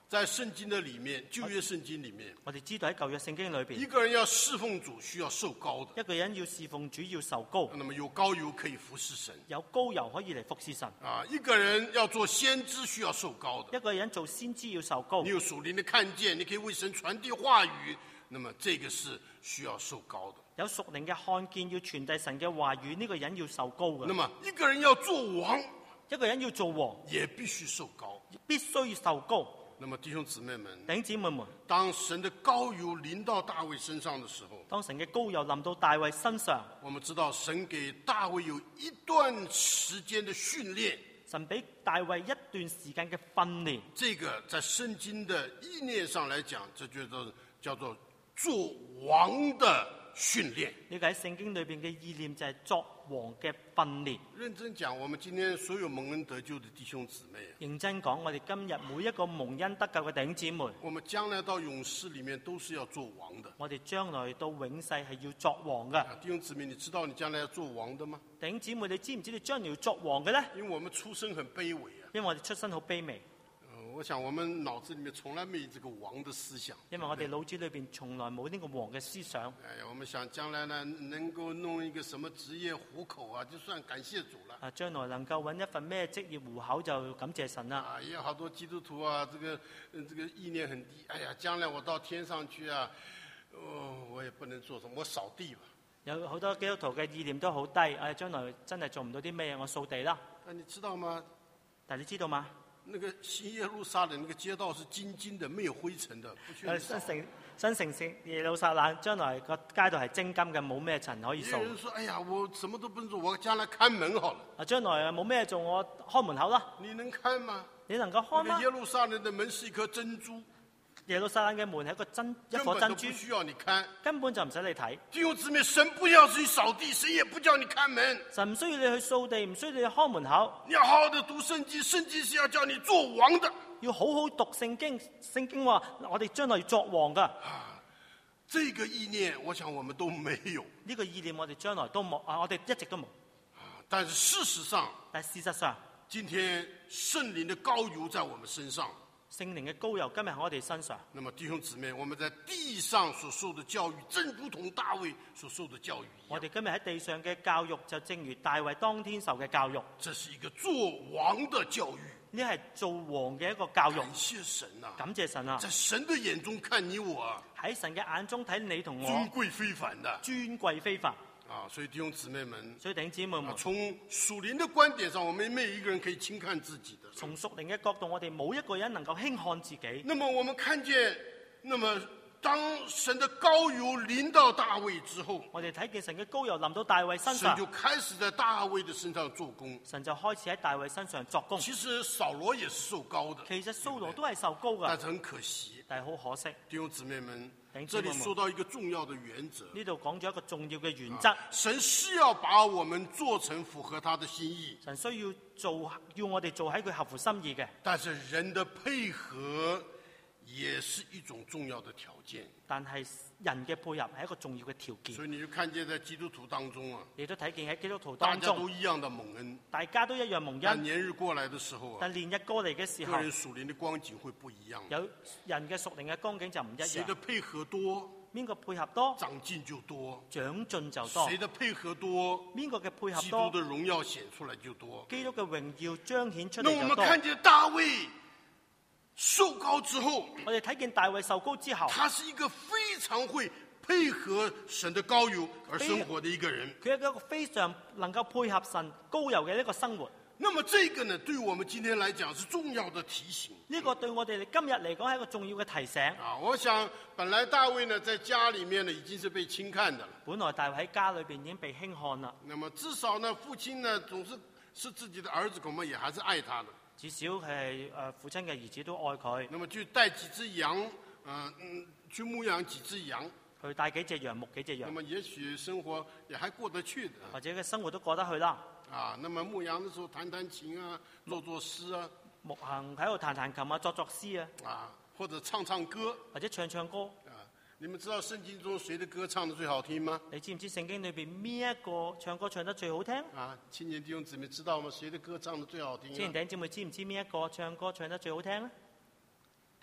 在聖經的裡面，舊約聖經裡面， 我哋知道喺舊約聖經裏邊， 一個人要侍奉主需要受膏的。 一個人要侍奉主要受膏， 那麼有膏油可以服侍神。 有膏油可以嚟服侍神。 一個人要做先知需要受膏的。 一個人做先知要受膏。 你有屬靈的看見，你可以為神傳遞話語，那麼這個是需要受膏的。 有屬靈嘅看見，要傳遞神嘅話語，呢個人要受膏嘅。 那麼一個人要做王， 一個人要做王， 也必須受膏， 必須要受膏。 那麼弟兄姊妹們， 弟兄姊妹們， 當神的膏油臨到大衛身上的時候， 當神嘅膏油臨到大衛身上， 我們知道神給大衛有一段時間的訓練， 神俾大衛一段時間嘅訓練。 這個在聖經的意念上來講，這叫做做王的訓練。 呢個喺聖經裏邊嘅意念就係作王嘅訓練。 認真講，我們今天所有蒙恩得救的弟兄姊妹， 認真講，我哋今日每一個蒙恩得救嘅弟兄姊妹， 我們將來到永世裡面都是要做王的。 我哋將來到永世係要作王嘅。 弟兄姊妹，你知道你將來要做王的嗎？ 弟兄姊妹，你知唔知你將來要作王嘅呢？ 因為我們出身很卑微啊。 因為我哋出身好卑微。 我想我們腦子裡面從來沒有這個王的思想。 因為我哋腦子裏邊從來冇呢個王嘅思想。 哎呀，我們想將來呢能夠弄一個什麼職業糊口啊，就算感謝主了。 將來能夠揾一份咩職業糊口就感謝神啦。 也有好多基督徒啊，這個意念很低。哎呀，將來我到天上去啊，我也不能做什麼，我掃地吧。 有好多基督徒嘅意念都好低，將來真係做唔到啲咩，我掃地啦。 你知道嗎？ 但你知道嗎？ 那個新耶路撒冷那個街道是金的，沒有灰塵的，不需要掃。 新城耶路撒冷將來個街道係精金嘅，冇咩塵可以掃。 有人說：哎呀，我什麼都不能做，我將來看門好了。 將來冇咩做，我開門口啦。 你能看嗎？ 你能夠開嗎？ 耶路撒冷的門是一顆珍珠。 耶路撒冷嘅門係一顆珍珠， 根本都不需要你看， 根本就唔使你睇。 弟兄姊妹，神不要去掃地，神也不叫你看門。 神唔需要你去掃地，唔需要你去開門口。 你要好好的讀聖經，聖經是要叫你做王的。 要好好讀聖經，聖經話我哋將來要作王噶。 這個意念，我想我們都沒有。 呢個意念我哋將來都冇，我哋一直都冇。 但是事實上，今天聖靈的膏油在我們身上。 聖靈嘅膏油今日喺我哋身上。 那麼弟兄姊妹，我們在地上所受的教育，正如同大衛所受的教育一樣。 我哋今日喺地上嘅教育，就正如大衛當天受嘅教育。 這是一個做王的教育。 呢係做王嘅一個教育。 感謝神啊！ 感謝神啊！ 在神的眼中看你我啊， 喺神嘅眼中睇你同我， 尊貴非凡的。 尊貴非凡。 所以弟兄姊妹們， 所以弟兄姊妹們， 從屬靈的觀點上，我們每一個人可以輕看自己的。 從屬靈嘅角度，我哋冇一個人能夠輕看自己。 那麼我們看見，那麼當神的膏油臨到大衛之後， 我哋睇見神嘅膏油臨到大衛身上， 神就開始在大衛的身上做工。 神就開始喺大衛身上作工。 其實掃羅也是受膏的， 其實掃羅都係受膏噶， 但是很可惜， 但係好可惜。 弟兄姊妹們，這裏說到一個重要的原則， 呢度講咗一個重要嘅原則。 神是要把我們做成符合他的心意， 神需要我哋做喺佢合乎心意嘅。 但是人的配合也是一種重要的條件。 但係人嘅配合係一個重要嘅條件。 所以你就看見在基督徒當中啊， 你都睇見喺基督徒當中， 大家都一樣的蒙恩， 大家都一樣蒙恩。 但年日過來的時候啊， 但年日過嚟嘅時候， 個人屬靈的光景會不一樣。 有人嘅屬靈嘅光景就唔一樣。 誰的配合多， 邊個配合多， 長進就多； 長進就多。 誰的配合多， 邊個嘅配合多， 基督的榮耀顯出來就多。 基督嘅榮耀彰顯出嚟就多。 那我們看見大衛受膏之後， 我哋睇見大衛受膏之後， 他是一個非常會配合神的膏油而生活的一個人。 佢係一個非常能夠配合神膏油嘅一個生活。 那麼這個呢，對我們今天來講是重要的提醒。 呢個對我哋今日嚟講係一個重要嘅提醒。 我想本來大衛呢，在家裏面呢，已經是被輕看的了。 本來大衛喺家裏邊已經被輕看啦。 那麼至少呢，父親呢，總是自己的兒子，恐怕也還是愛他的。 至少係父親嘅兒子都愛佢。 那麼去帶幾隻羊，去牧養幾隻羊， 去帶幾隻羊，牧幾隻羊。 那麼也許生活也還過得去的。 或者嘅生活都過得去啦。 那麼牧羊的時候彈彈琴啊，作詩啊。 牧行喺度彈彈琴啊，作詩啊。 或者唱唱歌。 或者唱唱歌。 你們知道聖經中誰的歌唱得最好聽嗎？ 你知唔知聖經裏邊邊一個唱歌唱得最好聽？ 青年弟兄姊妹知道嗎？誰的歌唱得最好聽？ 青年弟兄姊妹知唔知邊一個唱歌唱得最好聽呢？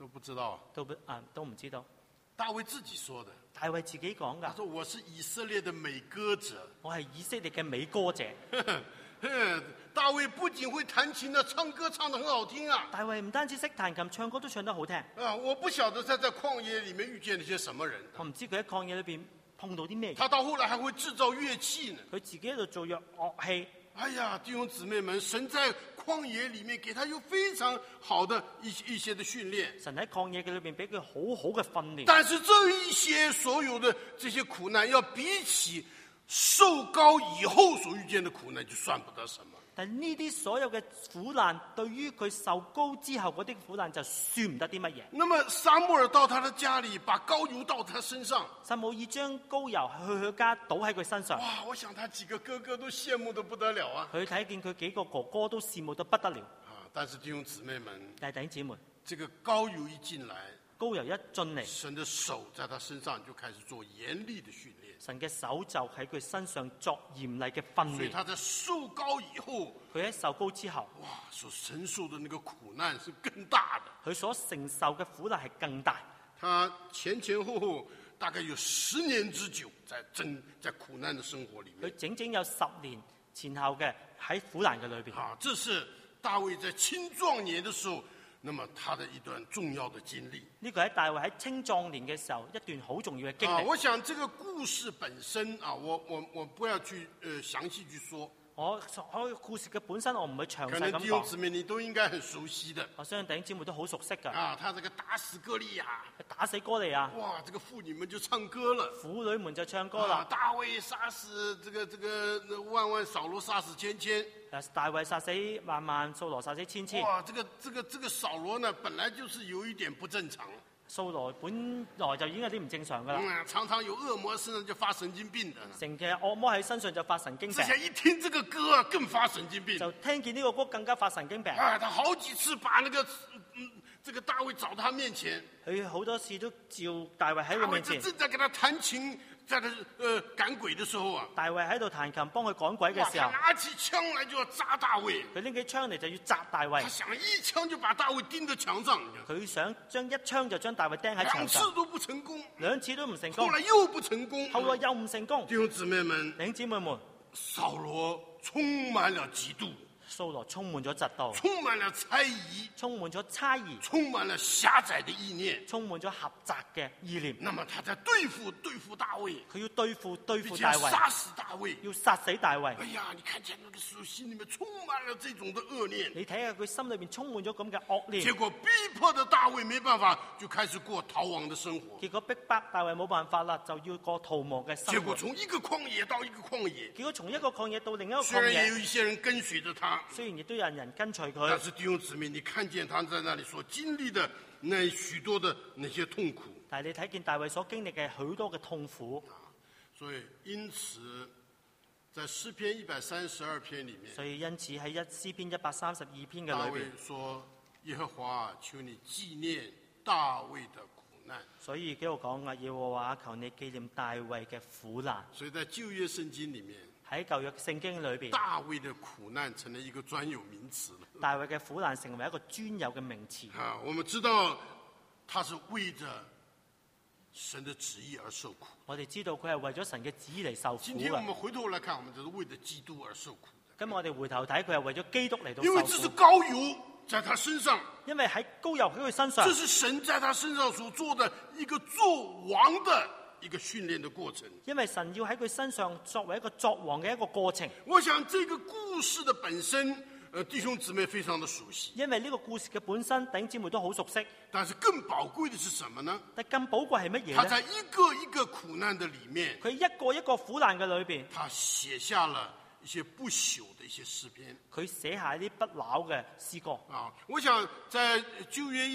都不知道， 都唔知道。 大衛自己說的。 大衛自己講㗎， 他說：“我是以色列的美歌者。” 我係以色列嘅美歌者。 大衛不僅會彈琴的，唱歌唱得很好聽啊！ 大衛唔單止識彈琴，唱歌都唱得好聽。 我不曉得他在曠野裡面遇見了些什麼人。 我唔知佢喺曠野裏邊碰到啲咩人。 他到後來還會製造樂器呢。 佢自己喺度做樂器。 哎呀，弟兄姊妹們，神在曠野裡面給他有非常好的一些的訓練。 神喺曠野嘅裏邊俾佢好好嘅訓練。 但是這一些所有的這些苦難，要比起受膏以後所遇見的苦難，就算不得什麼。 但呢啲所有嘅苦難，對於佢受膏之後嗰啲苦難，就算唔得啲乜嘢。 那麼撒母耳到他的家裡，把膏油倒他身上。 撒母耳將膏油去佢家倒喺佢身上。 哇！我想他幾個哥哥都羨慕得不得了啊！ 佢睇見佢幾個哥哥都羨慕得不得了。 但是弟兄姊妹們， 弟兄姊妹， 這個膏油一進來， 膏油一進嚟， 神的手在他身上就開始做嚴厲的訓練。 神嘅手就喺佢身上作嚴厲嘅訓練。 所以他在受膏以後， 佢喺受膏之後， 哇，所承受的那個苦難是更大的。 佢所承受嘅苦難係更大。 他前後後大概有10年之久，在苦難的生活裡面。 佢整整有10年前後嘅喺苦難嘅裏邊。 這是大衛在青壯年的時候，那麼他的一段重要的經歷。 呢個喺大衛喺青壯年嘅時候一段好重要嘅經歷。 我想這個故事本身我不要去詳細去說。 我故事嘅本身我唔會詳細咁講。 可能弟兄姊妹你都應該很熟悉的。 我相信弟兄姊妹都好熟悉㗎。 他這個打死歌利亞， 打死歌利亞。 哇，這個婦女們就唱歌了。 婦女們就唱歌啦。 大衛殺死這個萬萬，掃羅殺死千千。 大衛殺死萬萬，掃羅殺死千千。 哇，這個掃羅呢，本來就是有一點不正常。 掃羅本來就已經有啲唔正常噶啦。 常常有惡魔身上就發神經病的。 成日惡魔喺身上就發神經病。 之前一聽這個歌更發神經病。 就聽見呢個歌更加發神經病。 他好幾次把這個大衛找他面前。佢好多次都召大衛喺佢面前。 正在給他彈琴。在他趕鬼的時候啊， 大衛喺度彈琴幫佢趕鬼嘅時候， 他拿起槍來就要扎大衛。 佢拎起槍嚟就要扎大衛。 他想一槍就把大衛釘在牆上。 佢想將一槍就將大衛釘喺牆上。 2次都不成功。 2次都唔成功。 後來又不成功。 後來又唔成功。 弟兄姊妹們， 弟兄姊妹們， 掃羅充滿了嫉妒。 掃羅充滿咗嫉妒， 充滿了猜疑， 充滿咗猜疑， 充滿了狹窄的意念， 充滿咗狹窄嘅意念。 那麼他在對付大衛， 佢要對付大衛， 殺死大衛， 要殺死大衛。 哎呀，你看見那個時候心裏面充滿了這種的惡念。 你睇下佢心裏面充滿咗咁嘅惡念。 結果逼迫的大衛沒辦法，就開始過逃亡的生活。 結果逼迫大衛冇辦法啦，就要過逃亡嘅生活。 結果從一個曠野到一個曠野。 結果從一個曠野到另一個曠野。 雖然也有一些人跟隨着他， 雖然亦都有人跟隨佢， 但是弟兄姊妹，你看見他在那裡所經歷的那許多的那些痛苦。 但係你睇見大衛所經歷嘅許多嘅痛苦。 所以因此，在詩篇132篇裡面， 所以因此喺詩篇132篇嘅大裏邊， 衛說：耶和華，求你紀念大衛的苦難。 所以幾度講啊，耶和華，求你紀念大衛嘅苦難。 所以在舊約聖經裡面， 喺舊約聖經裏邊， 大衛的苦難成了一個專有名詞了。 大衛嘅苦難成為一個專有嘅名詞。 我們知道他是為着神的旨意而受苦。 我哋知道佢係為咗神嘅旨意嚟受苦嘅。 今天我們回頭來看，我們就是為着基督而受苦。 咁我哋回頭睇，佢係為咗基督嚟到受苦。 因為這是膏油在他身上， 因為喺膏油喺佢身上， 這是神在他身上所做的一個作王的一個訓練的過程。 因為神要喺佢身上作為一個作王嘅一個過程。 我想這個故事的本身，弟兄姊妹非常的熟悉。 因為呢個故事嘅本身，弟兄姊妹都好熟悉。 但是更寶貴的是什麼呢？ 但更寶貴係乜嘢呢？ 他在一個一個苦難的裡面， 佢一個一個苦難嘅裏邊， 他寫下了一些不朽的一些詩篇。 佢寫下一啲不朽嘅詩歌。 我想在舊約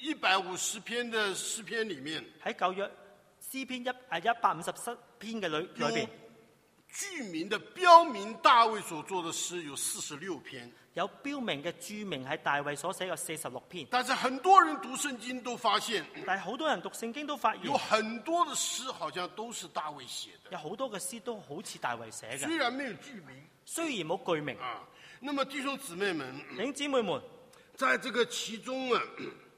150篇的詩篇裡面， 喺舊約詩篇157篇嘅裏邊， 具名的標明大衛所做的詩有46篇。 有標明嘅註明係大衛所寫嘅46篇。 但是很多人讀聖經都發現， 但係好多人讀聖經都發現， 有很多的詩好像都是大衛寫的。 有好多嘅詩都好似大衛寫嘅， 雖然沒有具名， 雖然冇具名。 那麼弟兄姊妹們， 弟兄姊妹們， 在這個其中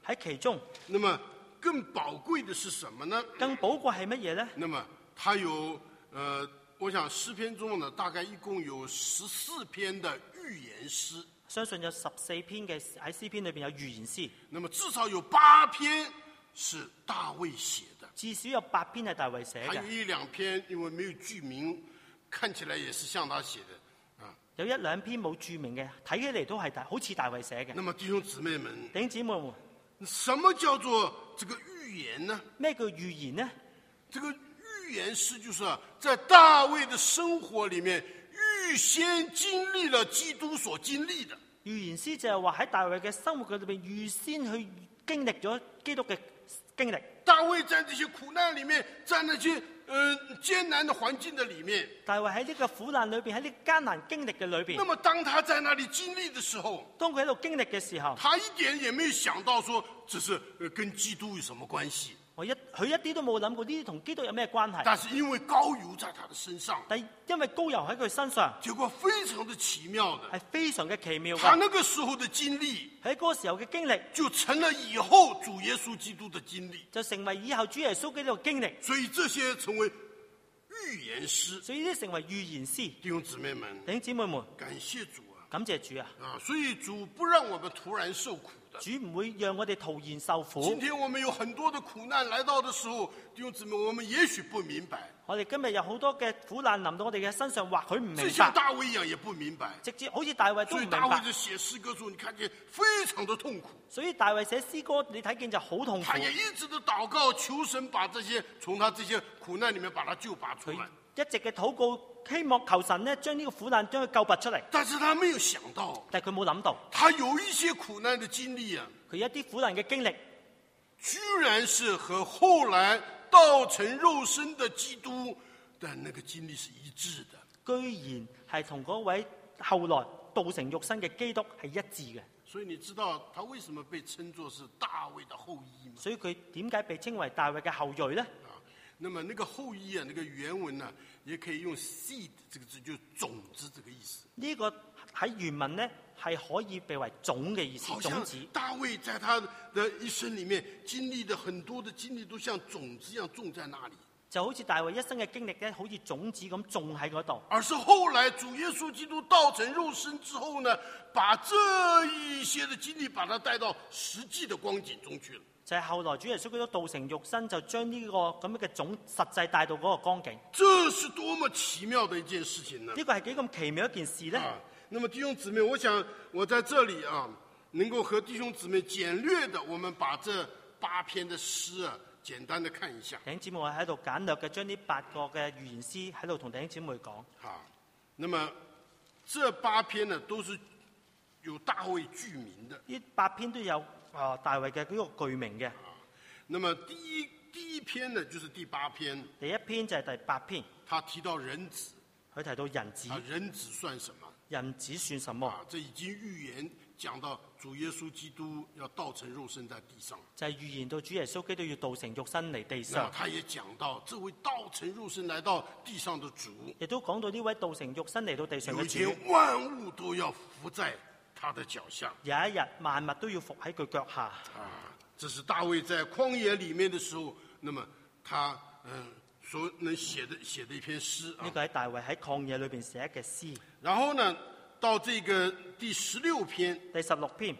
喺其中， 那麼更寶貴的是什麼呢？ 更寶貴係乜嘢呢？ 那麼它有我想詩篇中呢，大概一共有14篇的預言詩。 相信有14篇嘅喺詩篇裏邊有預言詩。 那麼至少有8篇是大衛寫的。 至少有8篇係大衛寫嘅。 還有1、2篇因為沒有註明，看起來也是像他寫的啊。 有1、2篇冇註明嘅，睇起嚟都係好似大衛寫嘅。 那麼弟兄姊妹們， 弟兄姊妹們， 什麼叫做這個預言呢？ 咩叫預言呢？ 這個預言詩就是在大衛的生活裡面預先經歷了基督所經歷的。 預言詩就係話喺大衛嘅生活裏邊預先去經歷咗基督嘅經歷。 大衛在這些苦難裡面，在那些艱難的環境的裡面， 大衛喺呢個苦難裏邊，喺呢個艱難經歷嘅裏邊。 那麼當他在那裡經歷的時候， 當佢喺度經歷嘅時候， 他一點也沒有想到說這是跟基督有什麼關係。 佢一啲都冇諗過呢啲同基督有咩關係。 但是因為膏油在他的身上， 但因為膏油喺佢身上， 結果非常的奇妙的， 係非常嘅奇妙嘅。 他那個時候的經歷， 喺嗰個時候嘅經歷， 就成了以後主耶穌基督的經歷， 就成為以後主耶穌基督嘅經歷。 所以這些成為預言詩。 所以呢成為預言詩。 弟兄姊妹們， 弟兄姊妹們， 感謝主啊！ 感謝主啊！ 所以主不讓我們突然受苦的。 主唔會讓我哋突然受苦。 今天我們有很多的苦難來到的時候，弟兄姊妹，我們也許不明白。 我哋今日有好多嘅苦難臨到我哋嘅身上，或許唔明白。 就像大衛一樣，也不明白。 直接好似大衛都唔明白。 所以大衛就寫詩歌時候，你看見非常的痛苦。 所以大衛寫詩歌，你睇見就好痛苦。 他也一直的禱告，求神把這些從他這些苦難裡面把他救拔出來。 一直嘅禱告，希望求神呢將呢個苦難將佢救拔出嚟。 但是他沒有想到， 但係佢冇諗到， 他有一些苦難的經歷啊， 佢一啲苦難嘅經歷， 居然是和後來道成肉身的基督的那個經歷是一致的。 居然係同嗰位後來道成肉身嘅基督係一致嘅。 所以你知道他為什麼被稱作是大衛的後裔嗎？ 所以佢點解被稱為大衛嘅後裔呢？ 那麼那個後裔啊，那個原文呢，也可以用 seed 這個字，就種子這個意思。 呢個喺原文呢係可以被為種嘅意思，種子。 大衛在他的一生裡面經歷的很多的經歷，都像種子一樣種在那裡。 就好似大衛一生嘅經歷咧，好似種子咁種喺嗰度。 而是後來主耶穌基督道成肉身之後呢，把這一些的經歷，把它帶到實際的光景中去了。 就係後來主耶穌基督道成肉身，就將呢個咁樣嘅種實際帶到嗰個光景。 這是多麼奇妙的一件事情呢？ 呢個係幾咁奇妙一件事呢？ 那麼弟兄姊妹，我想我在這裡能夠和弟兄姊妹簡略的，我們把這8篇的詩簡單的看一下。 弟兄姊妹，我喺度簡略嘅將呢8個嘅預言詩喺度同弟兄姊妹講。 那麼這8篇呢，都是有大衛具名的。 呢8篇都有大衛嘅呢個具名嘅。 那麼第一篇呢，就是第8篇。 第一篇就係第8篇。 他提到人子。 佢提到人子。 人子算什麼？ 人子算什麼？ 這已經預言講到主耶穌基督要道成肉身在地上。就係預言到主耶穌基督要道成肉身嚟地上。 他也講到這位道成肉身來到地上的主， 亦都講到呢位道成肉身嚟到地上嘅主。 有一天萬物都要伏在他的腳下。 有一日萬物都要伏喺佢腳下。 這是大衛在曠野裡面的時候，那麼他所能寫的一篇詩。 呢個係大衛喺曠野裏邊寫嘅詩。 然後呢，到這個第16篇。 第16篇。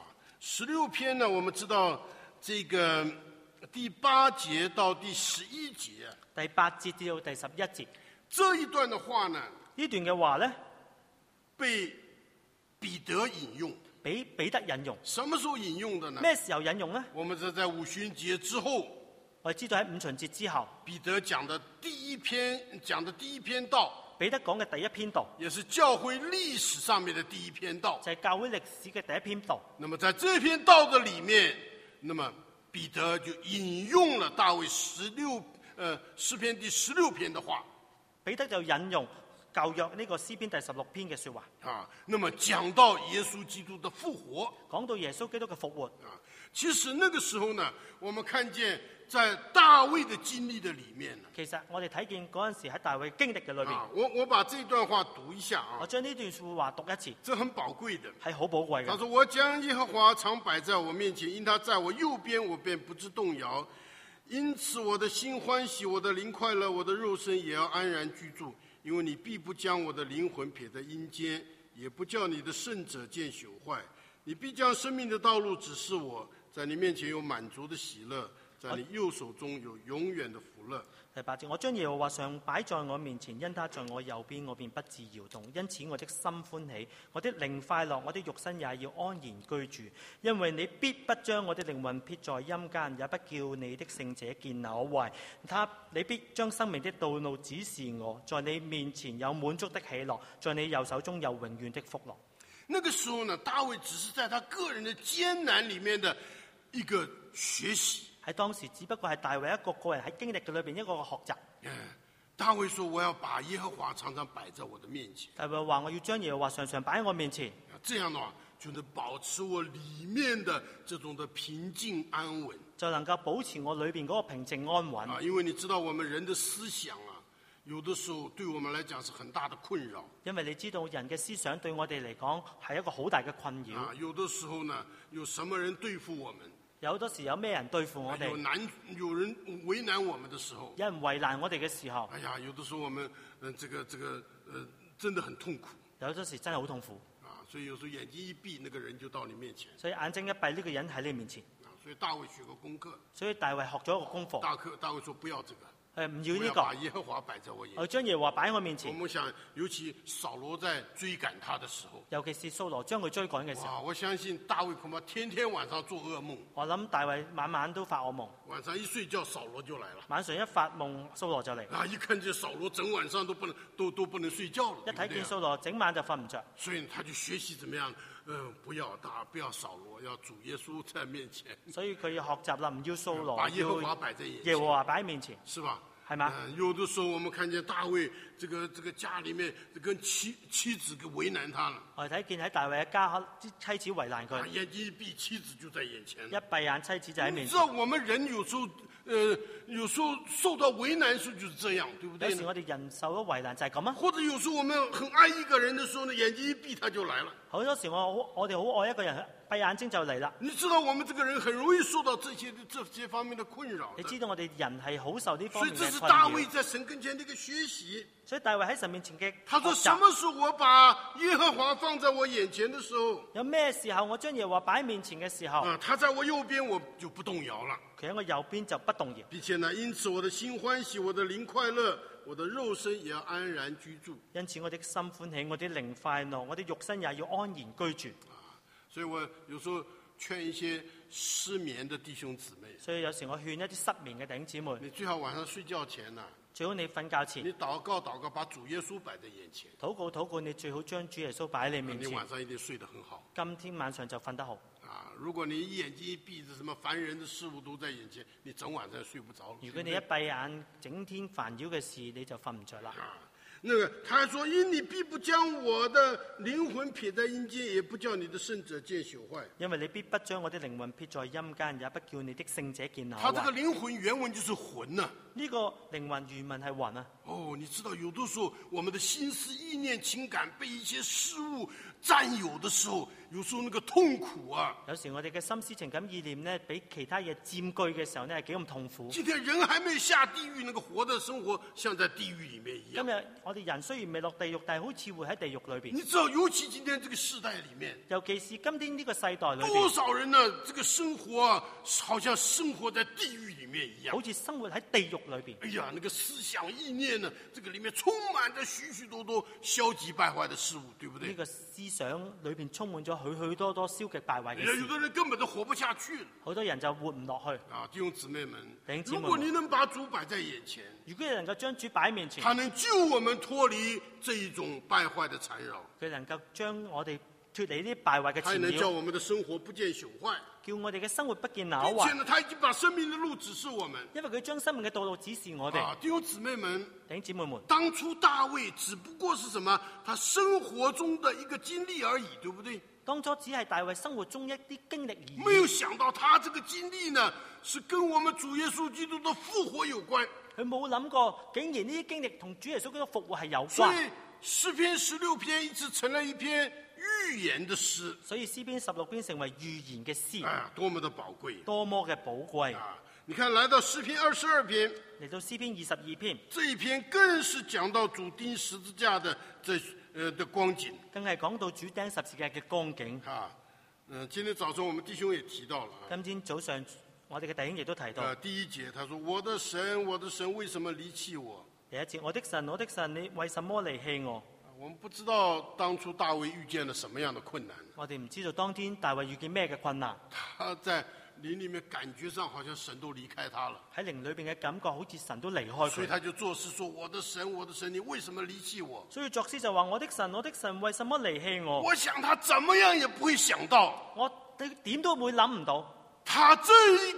16篇呢，我們知道這個第8節到第11節。 第8節至到第11節。 這一段的話呢？ 呢段嘅話呢， 被彼得引用。 俾彼得引用。 什麼時候引用的呢？ 咩時候引用呢？ 我們是在五旬節之後。 我哋知道喺五旬節之後， 彼得講的第一篇道。 彼得講嘅第一篇道， 也是教會歷史上面的第一篇道。 就係教會歷史嘅第一篇道。 那麼在這篇道的裡面，那麼彼得就引用了大衛詩篇第16篇的話。 彼得就引用舊約呢個詩篇第16篇嘅說話。 那麼講到耶穌基督的復活， 講到耶穌基督嘅復活。 其實那個時候呢，我們看見在大衛的經歷的裡面。 其實我哋睇見嗰陣時喺大衛經歷嘅裏邊。 我把這段話讀一下啊。 我將呢段說話讀一次。 這很寶貴的。 係好寶貴嘅。 他說：我將耶和華常擺在我面前，因他在我右邊，我便不致動搖。因此我的心歡喜，我的靈快樂，我的肉身也要安然居住。因為你必不將我的靈魂撇在陰間，也不叫你的聖者見朽壞。你必將生命的道路指示我，在你面前有滿足的喜樂，在你右手中有永遠的福樂。 第8節，我將耶和華常擺在我面前，因他在我右邊，我便不致搖動。因此我的心歡喜，我的靈快樂，我的肉身也要安然居住。因為你必不將我的靈魂撇在陰間，也不叫你的聖者見朽壞。你必將生命的道路指示我，在你面前有滿足的喜樂，在你右手中有永遠的福樂。 那個時候呢，大衛只是在他個人的艱難裡面的一個學習。 喺當時只不過係大衛一個人喺經歷嘅裏邊一個學習。 大衛說：我要把耶和華常常擺在我的面前。 大衛話：我要將耶和華常常擺喺我面前。 這樣的話，就能保持我裡面的這種的平靜安穩， 就能夠保持我裏邊嗰個平靜安穩。 因為你知道我們人的思想有的時候對我們來講是很大的困擾。 因為你知道人嘅思想對我哋嚟講係一個好大嘅困擾。 有的時候呢，有什麼人對付我們？有好多時有咩人對付我哋？ 有人為難我們的時候， 有人為難我哋嘅時候。 有的時候我們真的很痛苦。 有好多時真係好痛苦。 所以有時候眼睛一閉，那個人就到你面前。 所以眼睛一閉，呢個人喺你面前。 所以大衛學過功課。 所以大衛學咗一個功課。 大衛說不要這個。 唔要呢個。 我要把耶和華擺在我眼前。 我將耶和華擺喺我面前。 我們想，尤其掃羅在追趕他的時候， 尤其是掃羅將佢追趕嘅時候， 我相信大衛恐怕天天晚上做噩夢。 我諗大衛晚晚都發噩夢。 晚上一睡覺，掃羅就來了。 晚上一發夢，掃羅就嚟。 一看見掃羅，整晚上都不能睡覺了。 一睇見掃羅，整晚就瞓唔着。 所以他就學習怎麼樣，不要掃羅，要主耶穌在面前。 所以佢要學習啦，唔要掃羅， 把耶和華擺在眼前。 耶和華擺喺面前， 是吧？ 係嘛？ 有的時候我們看見大衛這個家裡面跟妻子給為難他了。 我哋睇見喺大衛嘅家，妻子為難佢。 眼睛一閉，妻子就在眼前。 一閉眼，妻子就喺面前。 你知道我們人有時候受到為難時候就是這樣，對不對？ 有時我哋人受咗為難就係咁啊。 或者有時候我們很愛一個人的時候呢，眼睛一閉他就來了。 好多時我哋好愛一個人，閉眼睛就嚟啦。 你知道我們這個人很容易受到這些方面的困擾。 你知道我哋人係好受呢方面嘅困擾。 所以這是大衛在神跟前的一個學習。 所以大衛喺神面前嘅， 他說：什麼時候我把耶和華放在我眼前的時候， 有咩時候我將耶和華擺喺面前嘅時候， 他在我右邊，我就不動搖了。 佢喺我右邊就不動搖。 並且呢，因此我的心歡喜，我的靈快樂，我的肉身也要安然居住。 因此我的心歡喜，我的靈快樂，我的肉身也要安然居住。 所以我有時候勸一些失眠的弟兄姊妹。 所以有時我勸一啲失眠嘅弟兄姊妹， 你最好晚上睡覺前呢， 最好你瞓覺前， 你禱告，把主耶穌擺在眼前。 禱告，你最好將主耶穌擺喺你面前。 你晚上一定睡得很好。 今天晚上就瞓得好。 如果你眼睛一閉，什麼煩人的事物都在眼前，你整晚上睡不着。 如果你一閉眼，整天煩擾嘅事你就瞓唔着啦。 那個他還說：因你必不將我的靈魂撇在陰間，也不叫你的聖者見朽壞。 因為你必不將我的靈魂撇在陰間，也不叫你的聖者見朽壞。 他這個靈魂原文就是魂啊。 呢個靈魂原文係魂啊。 你知道有的時候我們的心思意念情感被一些事物佔有的時候，有時候那個痛苦啊。 有時我哋嘅心思情感意念呢，俾其他嘢佔據嘅時候呢，係幾咁痛苦。 今天人還沒下地獄，那個活的生活像在地獄裏面一樣。 今日我哋人雖然未落地獄，但係好似會喺地獄裏邊。 你知道，尤其今天這個世代裏面， 尤其是今天呢個世代裏邊， 多少人呢？這個生活啊，好像生活在地獄裏面一樣， 好似生活喺地獄裏邊。 哎呀，那個思想意念呢，這個裏面充滿着許許多多消極敗壞的事物，對不對？ 呢個思想裏邊充滿咗許許多多消極敗壞嘅事。 有的人根本都活不下去了， 好多人就活唔落去。 弟兄姊妹們，如果你能把主擺在眼前， 如果你能夠將主擺喺面前， 他能救我們脫離這一種敗壞的纏繞。 佢能夠將我哋脫離呢啲敗壞嘅纏繞， 他能叫我們的生活不見朽壞， 叫我哋嘅生活不見朽壞。 並且呢，他已經把生命的路指示我們， 因為佢將生命嘅道路指示我哋。 弟兄姊妹們， 弟兄姊妹們， 當初大衛只不過是什麼？他生活中的一個經歷而已，對不對？ 當初只係大衛生活中一啲經歷而已。 沒有想到他這個經歷呢，是跟我們主耶穌基督的復活有關。 佢冇諗過，竟然呢啲經歷同主耶穌基督復活係有所關。 以詩篇16篇一直成了一篇預言的詩。 所以詩篇16篇成為預言嘅詩， 多麼的寶貴， 多麼嘅寶貴。 你看來到詩篇22篇， 嚟到詩篇22篇， 這一篇更是講到主釘十字架的的光景， 更係講到主釘十字架嘅光景。 今天早上我們弟兄也提到了， 今天早上我哋嘅弟兄亦都提到， 第一節他說：我的神，我的神，為什麼離棄我？ 第一節，我的神，我的神，你為什麼離棄我？ 我們不知道當初大衛遇見了什麼樣的困難。 我哋唔知道當天大衛遇見咩嘅困難。 他在靈裏面感覺上好像神都離開他了， 喺靈裏邊嘅感覺好似神都離開佢， 所以他就作詩說：我的神，我的神，你為什麼離棄我？ 所以作詩就話：我的神，我的神，為什麼離棄我？ 我想他怎麼樣也不會想到， 我點都會諗唔到， 他這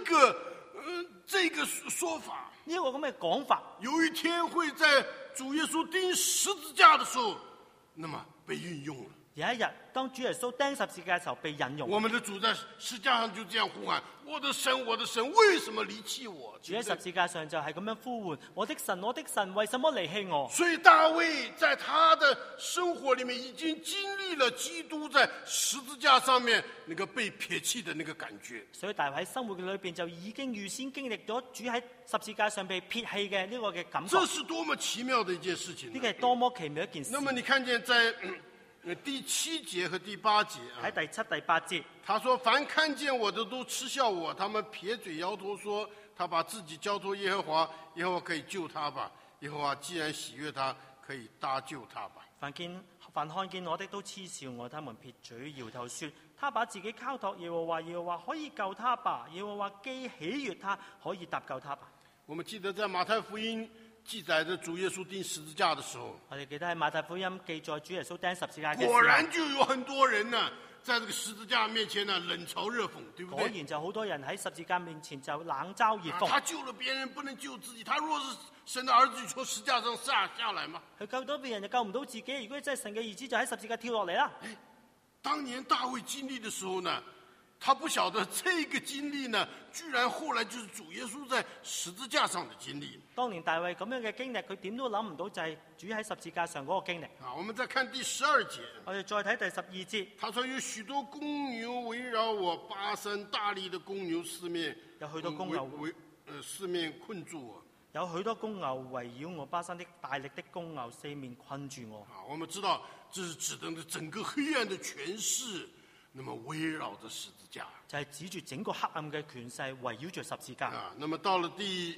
個說法， 呢個咁嘅講法， 有一天會在主耶穌釘十字架的時候，那麼被運用了。 有一日，當主耶穌釘十字架嘅時候被引用， 我們的主在十字架上就這樣呼喊：我的神，我的神，為什麼離棄我？ 主喺十字架上就係咁樣呼喚：我的神，我的神，為什麼離棄我？ 所以大衛在他的生活裏面已經經歷了基督在十字架上面那個被撇棄的那個感覺。 所以大衛喺生活嘅裏邊就已經預先經歷咗主喺十字架上被撇棄嘅呢個嘅感覺。 這是多麼奇妙的一件事情！ 呢個係多麼奇妙一件事。 那麼你看見在第7節和第8節喺第7、第8節， 他說：凡看見我的都嗤笑我，他們撇嘴搖頭說，他把自己交託耶和華，耶和華可以救他吧？耶和華既然喜悅他，可以搭救他吧？ 凡看見我的都嗤笑我，他們撇嘴搖頭說，他把自己交託耶和華，耶和華可以救他吧？耶和華既喜悅他，可以搭救他吧？ 我們記得在馬太福音記載着主耶穌釘十字架的時候， 我哋記得喺馬太福音記載主耶穌釘十字架嘅時候， 果然就有很多人呢，在這個十字架面前呢冷嘲熱諷，對不對？ 果然就好多人喺十字架面前就冷嘲熱諷。 他救了別人，不能救自己。他若是神的兒子，就從十字架上下來嘛。 佢救到別人就救唔到自己。如果真係神嘅兒子，就喺十字架跳落嚟啦。 當年大衛經歷的時候呢，他不曉得這個經歷呢，居然後來就是主耶穌在十字架上的經歷。 當年大衛咁樣嘅經歷，佢點都諗唔到就係主喺十字架上嗰個經歷。 我們再看第12節， 我哋再睇第12節。 他說有許多公牛圍繞我，巴珊大力的公牛四面， 有許多公牛四面困住我。 有許多公牛圍繞我，巴珊的大力的公牛四面困住我。 我們知道這是指的整個黑暗的權勢，那麼圍繞着十字架， 就係指住整個黑暗嘅權勢圍繞住十字架。 那麼到了第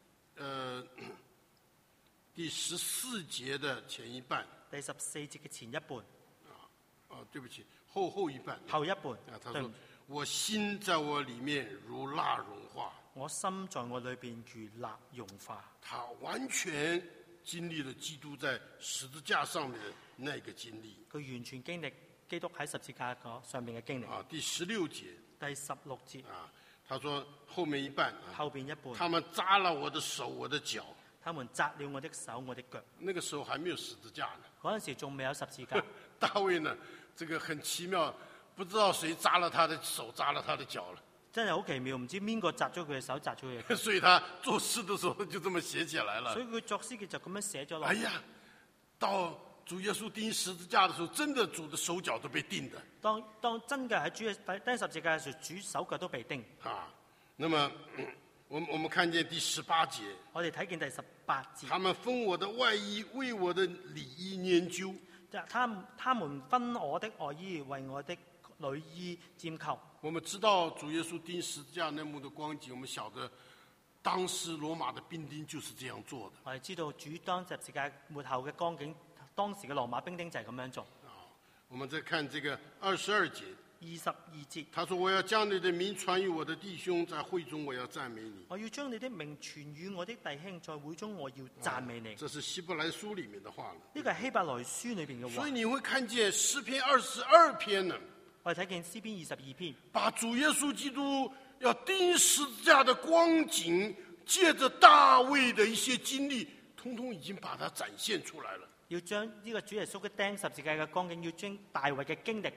14節的前一半， 第14節嘅前一半。 對不起，後一半。 後一半。 他說：我心在我裡面如蠟融化。 我心在我裏邊如蠟融化。 他完全經歷了基督在十字架上面的那個經歷。 佢完全經歷基督喺十字架上面嘅經歷。 第16節。 第16節。 他說後面一半。 後邊一半。 他們扎了我的手，我的腳。 他們扎了我的手，我的腳。 那個時候還沒有十字架呢。 嗰陣時仲未有十字架。 大衛呢，這個很奇妙，不知道誰扎了他的手，扎了他的腳了。 真係好奇妙，唔知邊個扎咗佢嘅手，扎咗佢嘅腳。 所以他作詩的時候就這麼寫起來了。 所以佢作詩嘅就咁樣寫咗落。 哎呀，到主耶穌釘十字架的時候，真的主的手腳都被釘的。 當真嘅喺主釘十字架嘅時候，主手腳都被釘。 那麼我們看見第18節， 我哋睇見第18節。 他們分我的外衣，為我的裡衣拈鬮。 他們分我的外衣，為我的裡衣拈鬮。 我們知道主耶穌釘十字架那幕的光景，我們曉得當時羅馬的兵丁就是這樣做的。 我哋知道主當十字架末後嘅光景，當時嘅羅馬兵丁就係咁樣做。 我們再看這個22節。 22節。 他說：我要將你的名傳與我的弟兄，在會中我要讚美你。 我要將你的名傳與我的弟兄，在會中我要讚美你。 這是希伯來書裡面的話了。 呢個係希伯來書裏邊嘅話。 所以你會看見詩篇22篇呢。 我哋睇見詩篇22篇， 把主耶穌基督要釘十字架的光景，借着大衛的一些經歷，通通已經把它展現出來了。 要將呢個主耶穌嘅釘十字架嘅光景，要將大衛嘅經歷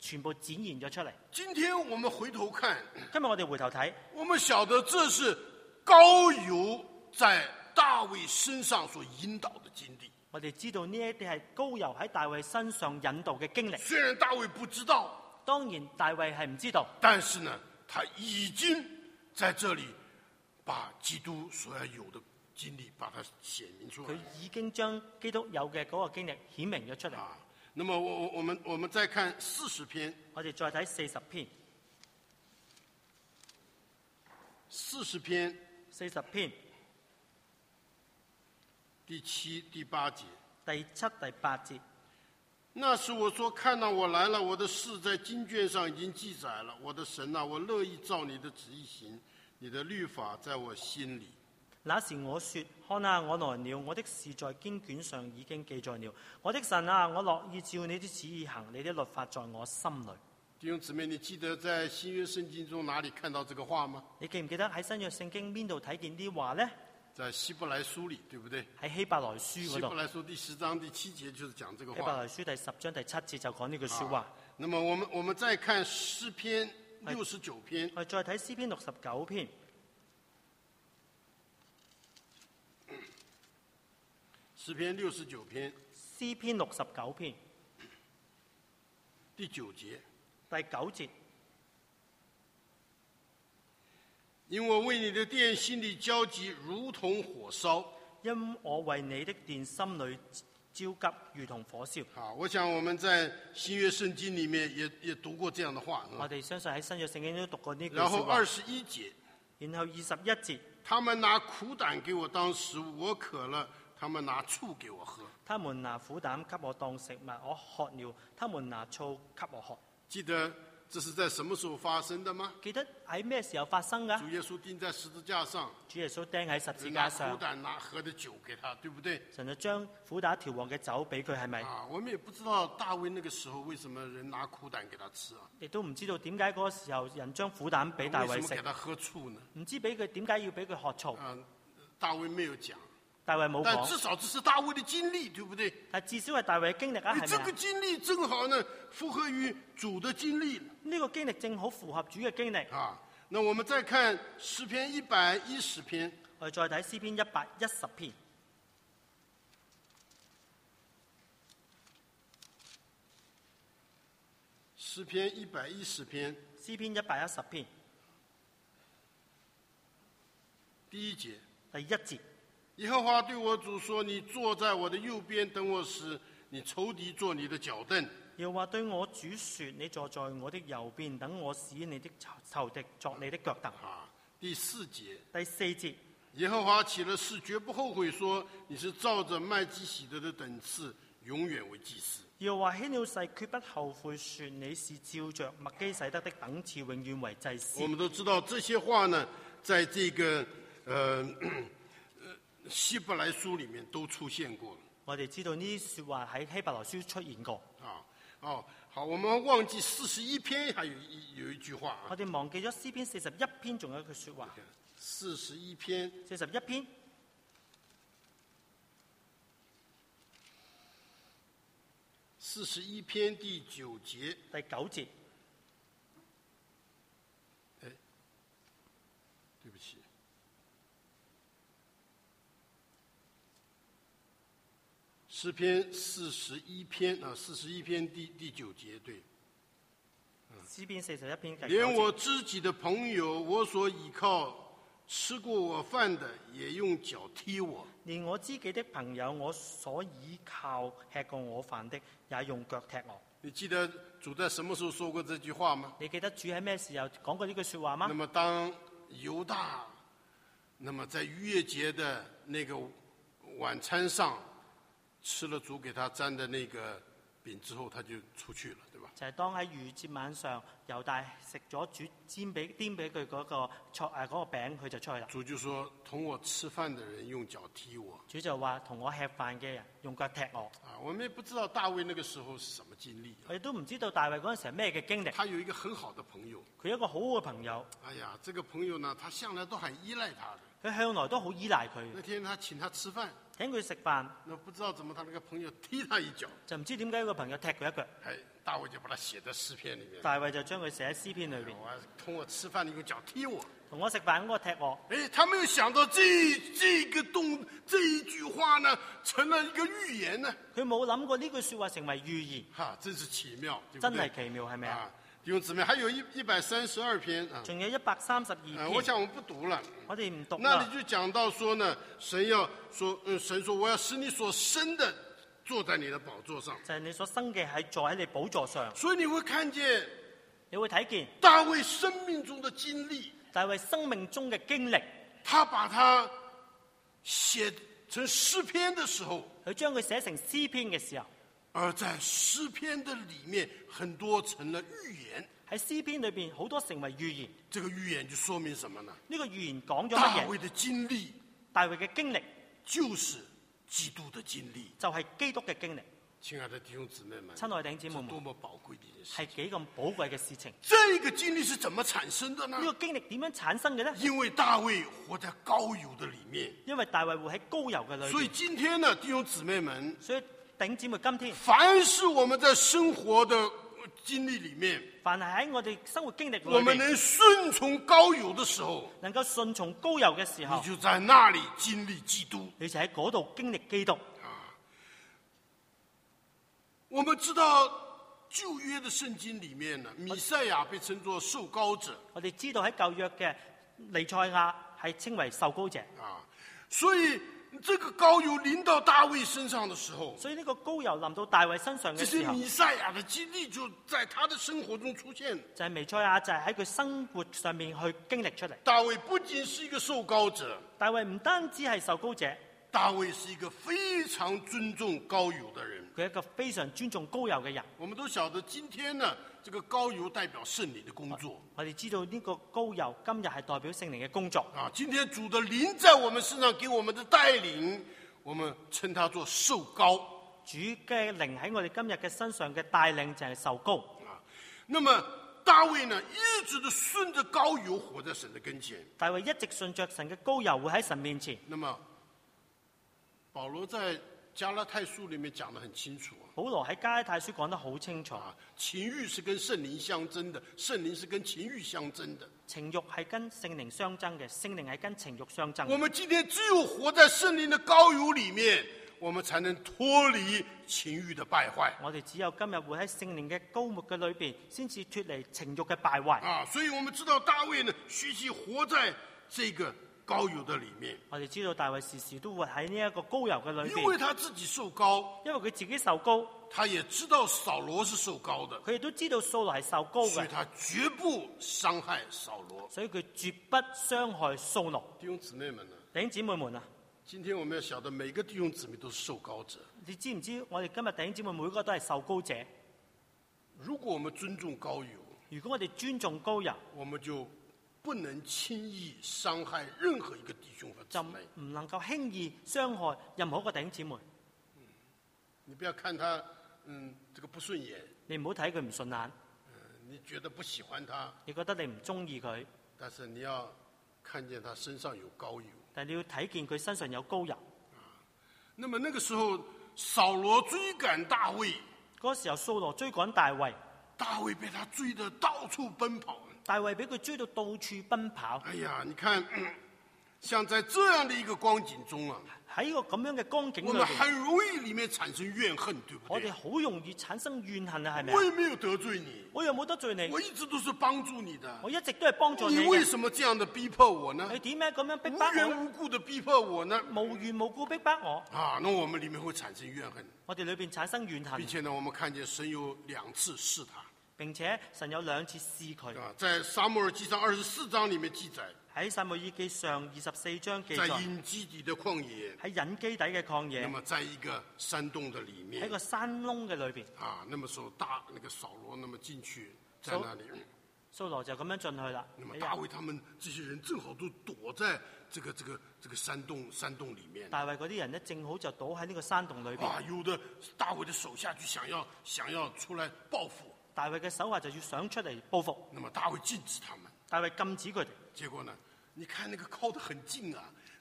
全部展現咗出嚟。 今天我們回頭看， 今日我哋回頭睇， 我們曉得這是膏油在大衛身上所引導的經歷。 我哋知道呢一啲係膏油喺大衛身上引導嘅經歷。 雖然大衛不知道， 當然大衛係唔知道， 但是呢，他已經在這裡把基督所要有的經歷把它顯明出來。 佢已經將基督有嘅嗰個經歷顯明咗出嚟。 那麼我們再看40篇， 我哋再睇40篇。 40篇 40篇第7、第8節。 第7、第8節。 那時我說，看到我來了，我的事在經卷上已經記載了。我的神啊，我樂意照你的旨意行，你的律法在我心裡。 那時我說，看啊，我來了，我的事在經卷上已經記載了。我的神啊，我樂意照你的旨意行，你的律法在我心裡。 弟兄姊妹，你記得在新約聖經中哪裡看到這個話嗎？ 你記唔記得喺新約聖經邊度睇見啲話呢？ 在希伯來書裡，對不對？ 喺希伯來書嗰度。 希伯來書第10章第7節就是講這個話。 希伯來書第10章第7節就講呢句說話。 那麼我們再看詩篇69篇。 我哋再睇詩篇69篇。 詩篇69篇。 詩篇69篇第9節。 第9節。 因我為你的殿心裡焦急，如同火燒。 因我為你的殿心裡焦急，如同火燒。 好，我想我們在新約聖經裡面也讀過這樣的話。 我哋相信喺新約聖經都讀過呢句說話。 然後21節。 然後21節。 他們拿苦膽給我當食物，我渴了；他們拿醋給我喝。 他們拿苦膽給我當食物，我渴了；他們拿醋給我喝。 記得這是在什麼時候發生的嗎？ 記得喺咩時候發生㗎？ 主耶穌釘在十字架上， 主耶穌釘喺十字架上， 拿苦膽拿喝的酒給他，對不對？ 神就將苦打調和嘅酒俾佢，係咪？ 我們也不知道大衛那個時候為什麼人拿苦膽給他吃啊？ 亦都唔知道點解嗰個時候人將苦膽俾大衛食。 為什麼給他喝醋呢？ 唔知俾佢點解要俾佢喝醋？ 大衛沒有講。 大衛冇講， 但至少這是大衛的經歷，對不對？ 但至少係大衛嘅經歷啊，係咪？ 這個經歷正好呢，符合於主的經歷。 呢個經歷正好符合主嘅經歷。 那我們再看詩篇110篇。 我哋再睇詩篇110篇。 詩篇110篇。 詩篇110篇。 第1節。 第1節。 耶和華對我主說：你坐在我的右邊，等我使你仇敵坐你的腳凳。 耶和華對我主說：你坐在我的右邊，等我使你的仇敵作你的腳凳。 第4節。 第4節。 耶和華起了誓，絕不後悔，說你是照着麥基洗德的等次，永遠為祭司。 耶和華起了誓，絕不後悔，說你是照着麥基洗德的等次，永遠為祭司。 我們都知道這些話呢，在這個希伯來書裡面都出現過了。 我哋知道呢啲說話喺希伯來書出現過。 好，我們忘記41篇還有一句話。 我哋忘記咗詩篇41篇，仲有一句說話。 41篇。 41篇。 41篇第9節。 第9節。 對不起。詩篇41篇41篇第9節，對。 詩篇41篇第9節。 連我知己的朋友，我所倚靠吃過我飯的，也用腳踢我。 連我知己的朋友，我所倚靠吃過我飯的，也用腳踢我。 你記得主在什麼時候說過這句話嗎？ 你記得主喺咩時候講過呢句說話嗎？ 那麼當猶大，那麼在逾越節的那個晚餐上，吃了主給他沾的那個餅之後，他就出去了，對吧？ 就係當喺逾節晚上，猶大食咗主煎俾佢嗰個餅，佢就出去啦。 主就說：同我吃飯的人用腳踢我。 主就話：同我吃飯嘅人用腳踢我。 我們也不知道大衛那個時候是什麼經歷。 我哋都唔知道大衛嗰陣時係咩嘅經歷。 他有一個很好的朋友。 佢一個好好嘅朋友。 哎呀，這個朋友呢，他向來都很依賴他的。 佢向來都好依賴佢。 那天他請他吃飯。 請佢食飯， 那不知道怎么他那个朋友踢他一脚， 就唔知點解個朋友踢佢一腳， 哎，大衛就把它写在詩篇里面。 大衛就將佢寫喺詩篇裏邊。 我同我吃飯，你用腳踢我。 同我食飯嗰個踢我， 哎，他沒有想到這一句話呢，成了一個預言呢。 佢冇諗過呢句說話成為預言， 真是奇妙，對不真對？ 係奇妙，係咪啊？ 弟兄姊妹，還有132篇啊， 仲有132篇， 我想我們不讀了。 我哋唔讀那啦。 裡就講到說呢，神說我要使你所生的坐在你的寶座上， 就係你所生嘅係坐喺你寶座上， 所以你會看見你會睇見大衛生命中的經歷， 大衛生命中嘅經歷， 他把它寫成詩篇的時候， 佢將佢寫成詩篇嘅時候， 而在詩篇的裡面，很多成了預言。 喺詩篇裏邊好多成為預言。 這個預言就說明什麼呢？ 呢個預言講咗乜嘢？ 大衛的經歷， 大衛嘅經歷就是基督的經歷， 就係基督嘅經歷。 親愛的弟兄姊妹們， 親愛的弟兄姊妹們， 多麼寶貴的一件事！ 係幾咁寶貴嘅事情。 這個經歷是怎麼產生的呢？ 呢個經歷點樣產生嘅呢？ 因為大衛活在膏油的裡面， 因為大衛活喺膏油嘅裏面。 所以今天呢，弟兄姊妹們， 所以弟兄姊妹，今天凡是我們在生活的經歷裡面， 凡係喺我哋生活經歷裏我們能順從膏油的時候， 能夠順從膏油嘅時候， 你就在那裡經歷基督。 你就喺嗰度經歷基督。 我們知道舊約的聖經裡面呢，彌賽亞被稱作受膏者。 我哋知道喺舊約嘅彌賽亞係稱為受膏者。 所以這個膏油臨到大衛身上的時候， 所以呢個膏油臨到大衛身上嘅時候， 這些彌賽亞的經歷就在他的生活中出現。 就係彌賽亞就係喺佢生活上面去經歷出嚟。 大衛不僅是一個受膏者， 大衛唔單止係受膏者， 大衛是一個非常尊重膏油的人。 佢係一個非常尊重膏油嘅人。 我們都曉得今天呢，這個膏油代表聖靈的工作。 我哋知道呢個膏油今日係代表聖靈嘅工作。 今天主的靈在我們身上給我們的帶領，我們稱它做受膏。 主嘅靈喺我哋今日嘅身上嘅帶領就係受膏。 那麼大衛呢，一直都順着膏油活在神的跟前。 大衛一直順着神嘅膏油活喺神面前。 那麼保羅在加拉太書裡面講得很清楚。 保羅喺加拉太書講得好清楚。 情欲是跟聖靈相爭的，聖靈是跟情欲相爭的。 情欲係跟聖靈相爭嘅，聖靈係跟情欲相爭。 我們今天只有活在聖靈的膏油裡面，我們才能脫離情欲的敗壞。 我哋只有今日活喺聖靈嘅膏抹嘅裏邊，先至脫離情欲嘅敗壞。 所以我們知道大衛呢，學習活在這個膏油的裡面。 我哋知道大衛時時都活喺呢一個膏油嘅裏邊， 因為他自己受膏， 因為佢自己受膏， 他也知道掃羅是受膏的， 佢亦都知道掃羅係受膏嘅， 所以他絕不傷害掃羅， 所以佢絕不傷害掃羅。 弟兄姊妹們啊， 弟兄姊妹們啊， 今天我們要曉得每個弟兄姊妹都是受膏者。 你知唔知我哋今日弟兄姊妹每個都係受膏者？ 如果我們尊重膏油， 如果我哋尊重膏油， 我們就不能輕易傷害任何一個弟兄和姊妹， 就唔能夠輕易傷害任何一個弟兄姊妹。 你不要看他，這個不順眼， 你唔好睇佢唔順眼， 你覺得不喜歡他， 你覺得你唔中意佢， 但是你要看見他身上有膏油。 但係你要睇見佢身上有膏油。 那麼那個時候，掃羅追趕大衛， 嗰時候掃羅追趕大衛， 大衛被他追得到處奔跑。 大衛俾佢追到到處奔跑。 哎呀，你看，像在這樣的一個光景中啊， 喺個咁樣嘅光景裏我們很容易裡面產生怨恨，對不對？ 我哋好容易產生怨恨啊，係咪？ 我也沒有得罪你， 我又冇得罪你， 我一直都是幫助你的， 我一直都係幫助你。 你為什麼這樣的逼迫我呢？ 你點解咁樣逼迫無我？ 緣無故的逼迫我呢？ 無緣無故逼迫我。 那我們裡面會產生怨恨。 我哋裏邊產生怨恨， 並且呢，我們看見神有2次試他。 並且神有2次試佢。 在撒母耳記上24章裡面記載， 喺撒母耳記上24章記載， 在隱基底的曠野， 喺隱基底嘅曠野， 那麼在一個山洞的裡面， 喺個山窿嘅裏邊， 那麼時候那個掃羅那麼進去，在那裡， 掃羅就咁樣進去啦。 那麼大衛他們這些人正好都躲在這個山洞裡面。 大衛嗰啲人呢，正好就躲喺呢個山洞裏邊。 有的大衛的手下就想要出來報復。 大衛嘅手下就要想出嚟報復， 那麼大衛禁止他們。 大衛禁止佢哋。 結果呢？你看那個靠得很近啊，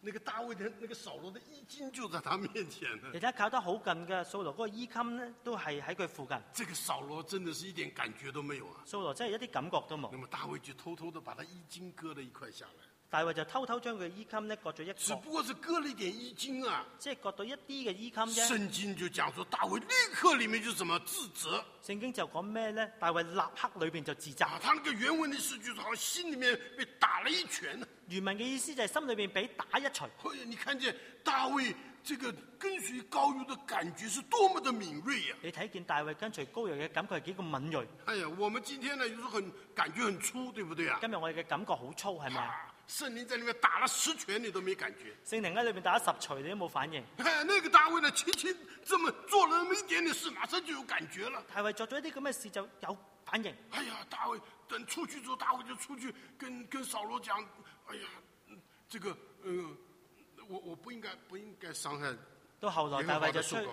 那個大衛的那個掃羅的衣襟就在他面前呢。 你睇靠得好近嘅掃羅嗰個衣襟呢，都係喺佢附近。 這個掃羅真的是一點感覺都沒有啊。 掃羅真係一啲感覺都冇。 那麼大衛就偷偷的把他衣襟割了一塊下來。 大衛就偷偷將佢衣襟呢割咗一只角， 不過是割了一點衣襟啊。 即係割到一啲嘅衣襟啫。 聖經就講說大衛立刻裏面就怎麼自責。 聖經就講咩呢？大衛立刻裏邊就自責。 他那個原文的詩句，好像心裏面被打了一拳呢。 原文嘅意思就係心裏邊俾打一錘。 你看見大衛這個跟隨膏油的感覺是多麼的敏銳呀！ 你睇見大衛跟隨膏油嘅感覺係幾咁敏銳。 哎呀，我們今天呢，有時候感覺很粗，對不對啊？ 今日我哋嘅感覺好粗，係咪啊？ 聖靈在裏面打了10拳，你都沒感覺。 聖靈喺裏面打10錘，你都冇反應。 那個大衛呢，輕輕這麼做了那麼一點點事，馬上就有感覺了。 大衛做咗一啲咁嘅事就有反應。 哎呀，大衛等出去之後，大衛就出去跟掃羅講：哎呀，這個我不應該傷害。 到後來大衛就出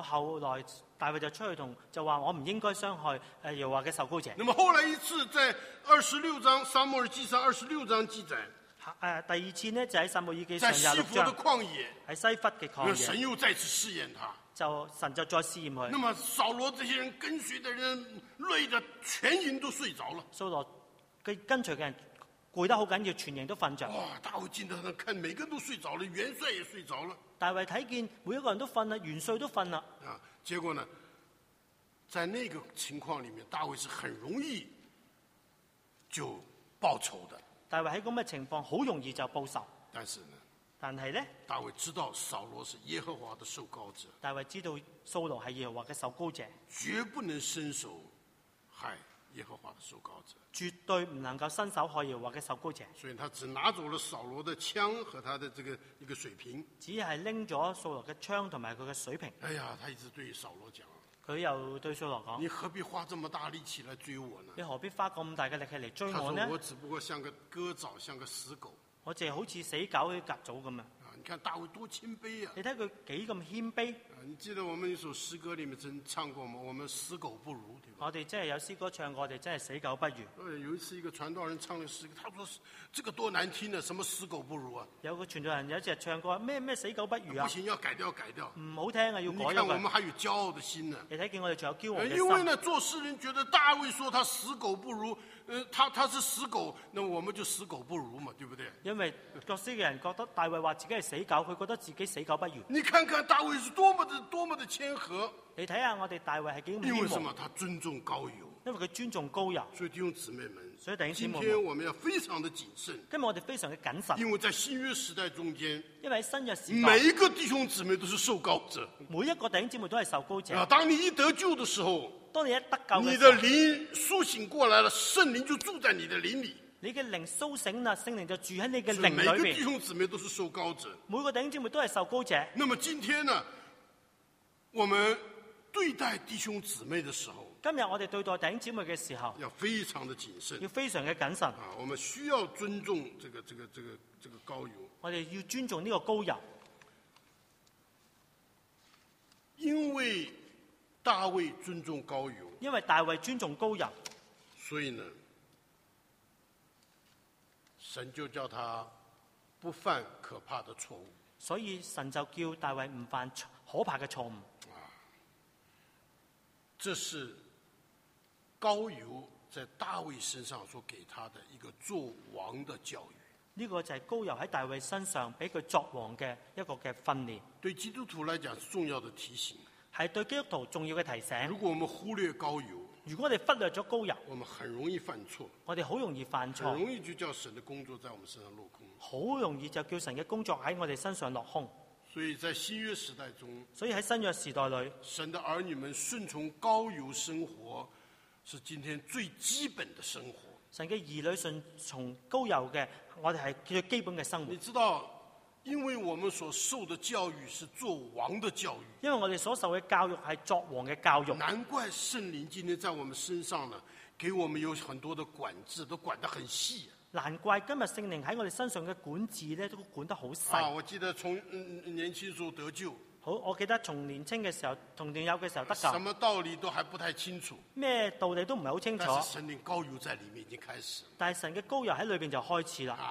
去就話我唔應該傷害耶和華嘅受膏者。 那麼後來一次在26章撒母耳記上26章記載。 第二次呢，就喺撒母耳記上在西弗的曠野， 喺西弗嘅曠野， 神又再次試驗他。 神就再試驗佢。 那麼掃羅這些人跟隨的人累得全營都睡着了。 掃羅跟隨嘅人攰得好緊要，全營都瞓着。 哇！大衛見到他看，每個人都睡着了，元帥也睡着了。 大衛睇見每一個人都瞓啦，元帥都瞓啦。 結果呢，在那個情況裡面，大衛是很容易就報仇的。 大衛喺咁嘅情況，好容易就報仇。 但係呢，大衛知道掃羅是耶和華的受膏者。 大衛知道掃羅係耶和華嘅受膏者， 絕不能伸手害耶和華的受膏者， 絕對唔能夠伸手害耶和華嘅受膏者。 所以他只拿走了掃羅的槍和他的這個一個水瓶， 只係拎咗掃羅嘅槍同埋佢嘅水瓶。 哎呀，他一直對掃羅講。 佢又對掃羅講： 你何必花這麼大力氣來追我呢？ 你何必花咁大嘅力氣嚟追我呢？ 他說我只不過像個割棗，像個死狗。 我淨係好似死狗啲甲組咁啊！ 你看大衛多謙卑啊！ 你睇佢幾咁謙卑。 你記得我們一首詩歌裡面真唱過嗎？我們死狗不如，對吧？ 我哋真係有詩歌唱過，我哋真係死狗不如。 有一次一個傳道人唱嘅詩歌，他說：這個多難聽啊！什麼死狗不如啊？ 有個傳道人有一隻唱過咩死狗不如啊？ 不行，要改掉，改掉。 唔好聽啊，要改咗佢。 你看我們還有驕傲的心呢。 你睇見我哋仲有驕傲嘅心。 因為呢，做詩人覺得大衛說他死狗不如，他是死狗，那我們就死狗不如嘛，對不對？ 因為作詩嘅人覺得大衛話自己係死狗，佢覺得自己死狗不如。 你看看大衛是多麼的謙和。 你睇下我哋大衛係幾咁謙和。 因為什麼？他尊重膏油。 因為佢尊重膏油。 所以弟兄姊妹們， 所以弟兄姊妹們， 今天我們要非常的謹慎。 今日我哋非常嘅謹慎。 因為在新約時代中間， 因為喺新約時代， 每一個弟兄姊妹都是受膏者。 每一個弟兄姊妹都係受膏者。 當你一得救的時候， 當你一得救嘅時候， 你的靈甦醒過來了，聖靈就住在你的靈裡。 你嘅靈甦醒啦，聖靈就住喺你嘅靈裏邊。 每個弟兄姊妹都是受膏者。 每個弟兄姊妹都係受膏者。 那麼今天呢，我們對待弟兄姊妹的時候， 今日我哋對待弟兄姊妹嘅時候， 要非常的謹慎， 要非常嘅謹慎。 我們需要尊重這個膏油。 我哋要尊重呢個膏油， 因為大衛尊重膏油， 因為大衛尊重膏油， 所以呢，神就叫他不犯可怕的錯誤。 所以神就叫大衛唔犯可怕嘅錯誤。 這是膏油在大衛身上所給他的一個做王的教育。 呢個就係膏油喺大衛身上俾佢作王嘅一個嘅訓練。 對基督徒來講是重要的提醒， 係對基督徒重要嘅提醒。 如果我們忽略膏油， 如果我哋忽略咗膏油， 我們很容易犯錯。 我哋好容易犯錯， 很容易就叫神的工作在我們身上落空。 好容易就叫神嘅工作喺我哋身上落空。 所以在新約時代中， 所以喺新約時代裏， 神的兒女們順從膏油生活，是今天最基本的生活。 神嘅兒女順從膏油嘅，我哋係最基本嘅生活。 你知道，因為我們所受的教育是做王的教育， 因為我哋所受嘅教育係作王嘅教育， 難怪聖靈今天在我們身上呢，給我們有很多的管制，都管得很細。 難怪今日聖靈喺我哋身上嘅管治咧，都管得好細。 我記得從年輕時候得救， 好，我記得從年輕嘅時候，同年幼嘅時候得救， 什麼道理都還不太清楚， 咩道理都唔係好清楚。 但是神靈膏油在裡面已經開始， 但係神嘅膏油喺裏邊就開始啦。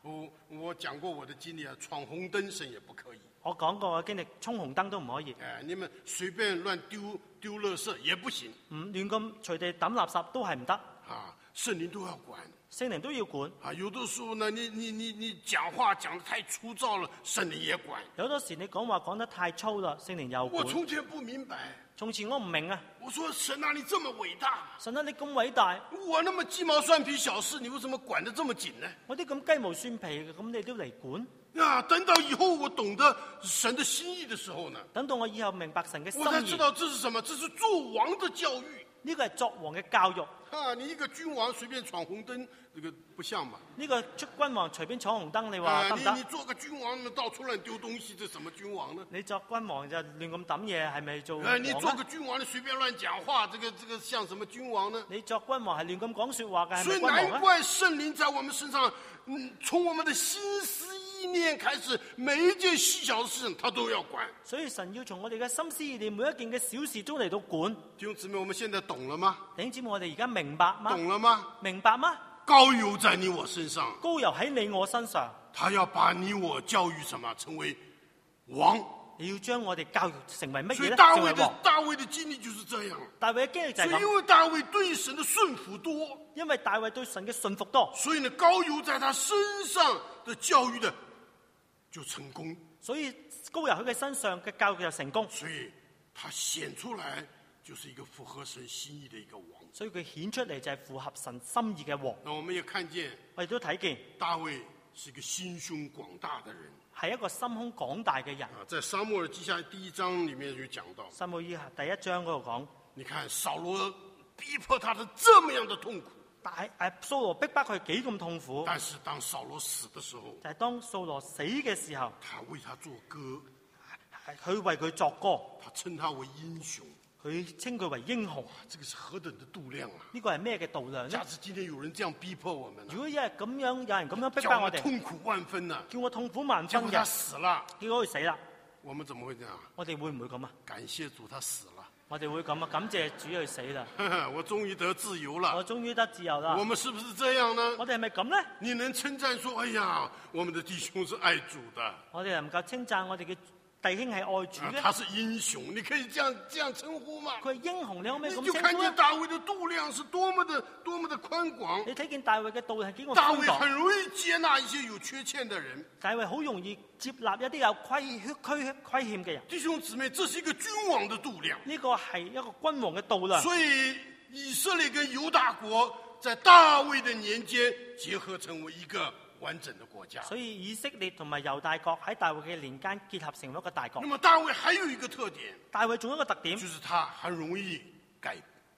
我講過我的經歷啊，闖紅燈神也不可以。 我講過我經歷衝紅燈都唔可以， 你們隨便亂丟垃圾也不行。 亂咁隨地抌垃圾都係唔得。 聖靈都要管。 聖靈都要管。 有的時候呢，你講話講得太粗糙了，聖靈也管。 有好多時你講話講得太粗啦，聖靈又管。 我從前不明白。 從前我唔明啊。 我說神啊，你這麼偉大。 神啊，你咁偉大。 我那麼雞毛蒜皮小事，你為什麼管得這麼緊呢？ 我啲咁雞毛蒜皮嘅，咁你都嚟管？ 等到以後我懂得神的心意的時候呢？ 等到我以後明白神嘅心意， 我才知道這是什麼？這是做王的教育。 呢個係作王嘅教育。 你一個君王隨便闖紅燈，這個不像嘛？ 呢個君王隨便闖紅燈，你話得唔得？ 你做個君王，到處亂丟東西，這什麼君王呢？ 你作君王就亂咁抌嘢，係咪做王啊？ 你做個君王，你隨便亂講話，這個像什麼君王呢？ 你作君王係亂咁講說話嘅，係咪君王啊？所以難怪聖靈在我們身上，從我們的心思意念開始，每一件細小的事情，他都要管。 所以神要從我哋嘅心思意念，每一件嘅小事都嚟到管。 弟兄姊妹，我們現在懂了嗎？ 弟兄姊妹，我哋而家明白嗎？ 懂了嗎？ 明白嗎？ 膏油在你我身上， 膏油喺你我身上， 他要把你我教育什麼？成為王。 你要將我哋教育成為乜嘢咧？ 大衛的經歷就是這樣。 大衛嘅經歷就係咁。 因為大衛對神的順服多， 因為大衛對神嘅順服多， 所以呢，膏油在他身上的教育的就成功。 所以膏油喺佢身上嘅教育就成功。 所以他顯出來就是一個符合神心意的一個王。 所以佢顯出嚟就係符合神心意嘅王。 那我們也看見， 我哋都睇見大衛是一個心胸廣大的人， 係一個心胸廣大嘅人。 在撒母耳記下第1章裏面就講到， 撒母耳記下第1章嗰度講， 你看掃羅逼迫他的這麼樣的痛苦， 掃羅逼迫佢幾咁痛苦。 但是當掃羅死的時候， 就係當掃羅死嘅時候， 他為他作歌， 佢為佢作歌， 他稱他為英雄。 佢稱佢為英雄， 這個是何等的度量啊！ 呢個係咩嘅度量呢？ 假使今天有人這樣逼迫我們， 如果有人咁樣逼迫我哋， 痛苦萬分啊！ 叫我痛苦萬分嘅， 結果他死了， 結果佢死啦。 我們怎麼會這樣？ 我哋會唔會咁啊？ 感謝主，他死了。 我哋會咁啊！感謝主，佢死啦。 我終於得自由了。 我終於得自由啦。 我們是不是這樣呢？ 我哋係咪咁呢？ 你能稱讚說：哎呀，我們的弟兄是愛主的。 我哋能夠稱讚我哋嘅弟兄係愛主嘅。 他是英雄，你可以這樣稱呼嗎？ 佢係英雄，你可唔可以咁稱呼？ 你就看見大衛的度量是多麼的寬廣。 你睇見大衛嘅度量係幾咁寬廣？ 大衛很容易接納一些有缺陷的人。 大衛好容易接納一啲有虧欠嘅人。 弟兄姊妹，這是一個君王的度量。 呢個係一個君王嘅度量。 所以以色列跟猶大國在大衛的年間結合成為一個完整的國家。 所以以色列同埋猶大國喺大衛嘅年間結合成為一個大國。 那麼大衛還有一個特點， 大衛仲有一個特點， 就是他很容易改，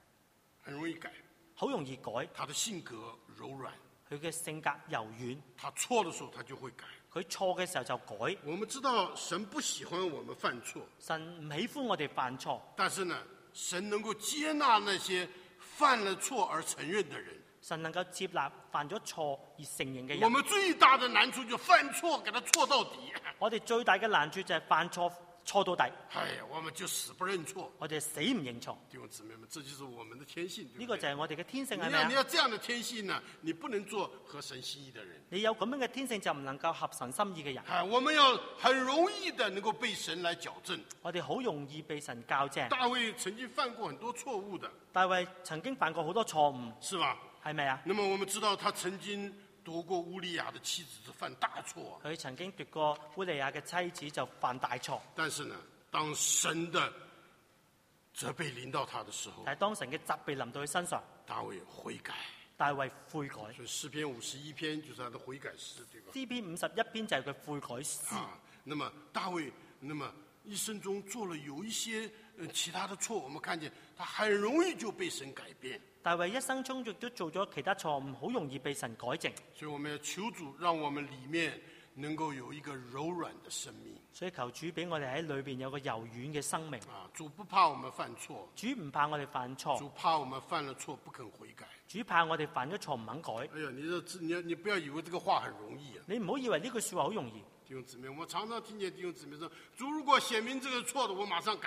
好容易改。 他的性格柔軟， 佢嘅性格柔軟。 他錯的時候他就會改， 佢錯嘅時候就改。 我們知道神不喜歡我們犯錯， 神唔喜歡我哋犯錯， 但是呢，神能夠接納那些犯了錯而承認的人。 神能夠接納犯咗錯而承認嘅人。 我們最大的難處就犯錯，給他錯到底。 我哋最大嘅難處就係犯錯錯到底。 我們就死不認錯。 我哋死唔認錯。 弟兄姊妹們，這就是我們的天性，對不對？ 呢個就係我哋嘅天性，係咪啊？ 你要這樣的天性呢，你不能做合神心意的人。 你有咁樣嘅天性就唔能夠合神心意嘅人。 我們要很容易的能夠被神來矯正。 我哋好容易被神校正。 大衛曾經犯過很多錯誤的。 大衛曾經犯過好多錯誤， 是吧？ 係咪啊？ 那麼我們知道他曾經奪過烏利亞的妻子，就犯大錯。 佢曾經奪過烏利亞嘅妻子就犯大錯。 但是呢，當神的責備臨到他的時候， 但係當神嘅責備臨到佢身上， 大衛悔改。 大衛悔改。 所以詩篇51篇就是他的悔改詩，對吧？ 詩篇51篇就係佢悔改詩。 那麼大衛，一生中做了有一些其他的錯，我們看見他很容易就被神改變。 大衛一生中亦都做咗其他錯誤，好容易被神改正。 所以我們要求主，讓我們裏面能夠有一個柔軟的生命。 所以求主俾我哋喺裏邊有個柔軟嘅生命。 主不怕我們犯錯， 主唔怕我哋犯錯， 主怕我們犯了錯不肯悔改。 主怕我哋犯咗錯唔肯改。 哎呀，你不要以為這個話很容易啊！ 你唔好以為呢句說話好容易。 弟兄姊妹，我常常聽見弟兄姊妹說：主如果顯明這個錯的，我馬上改。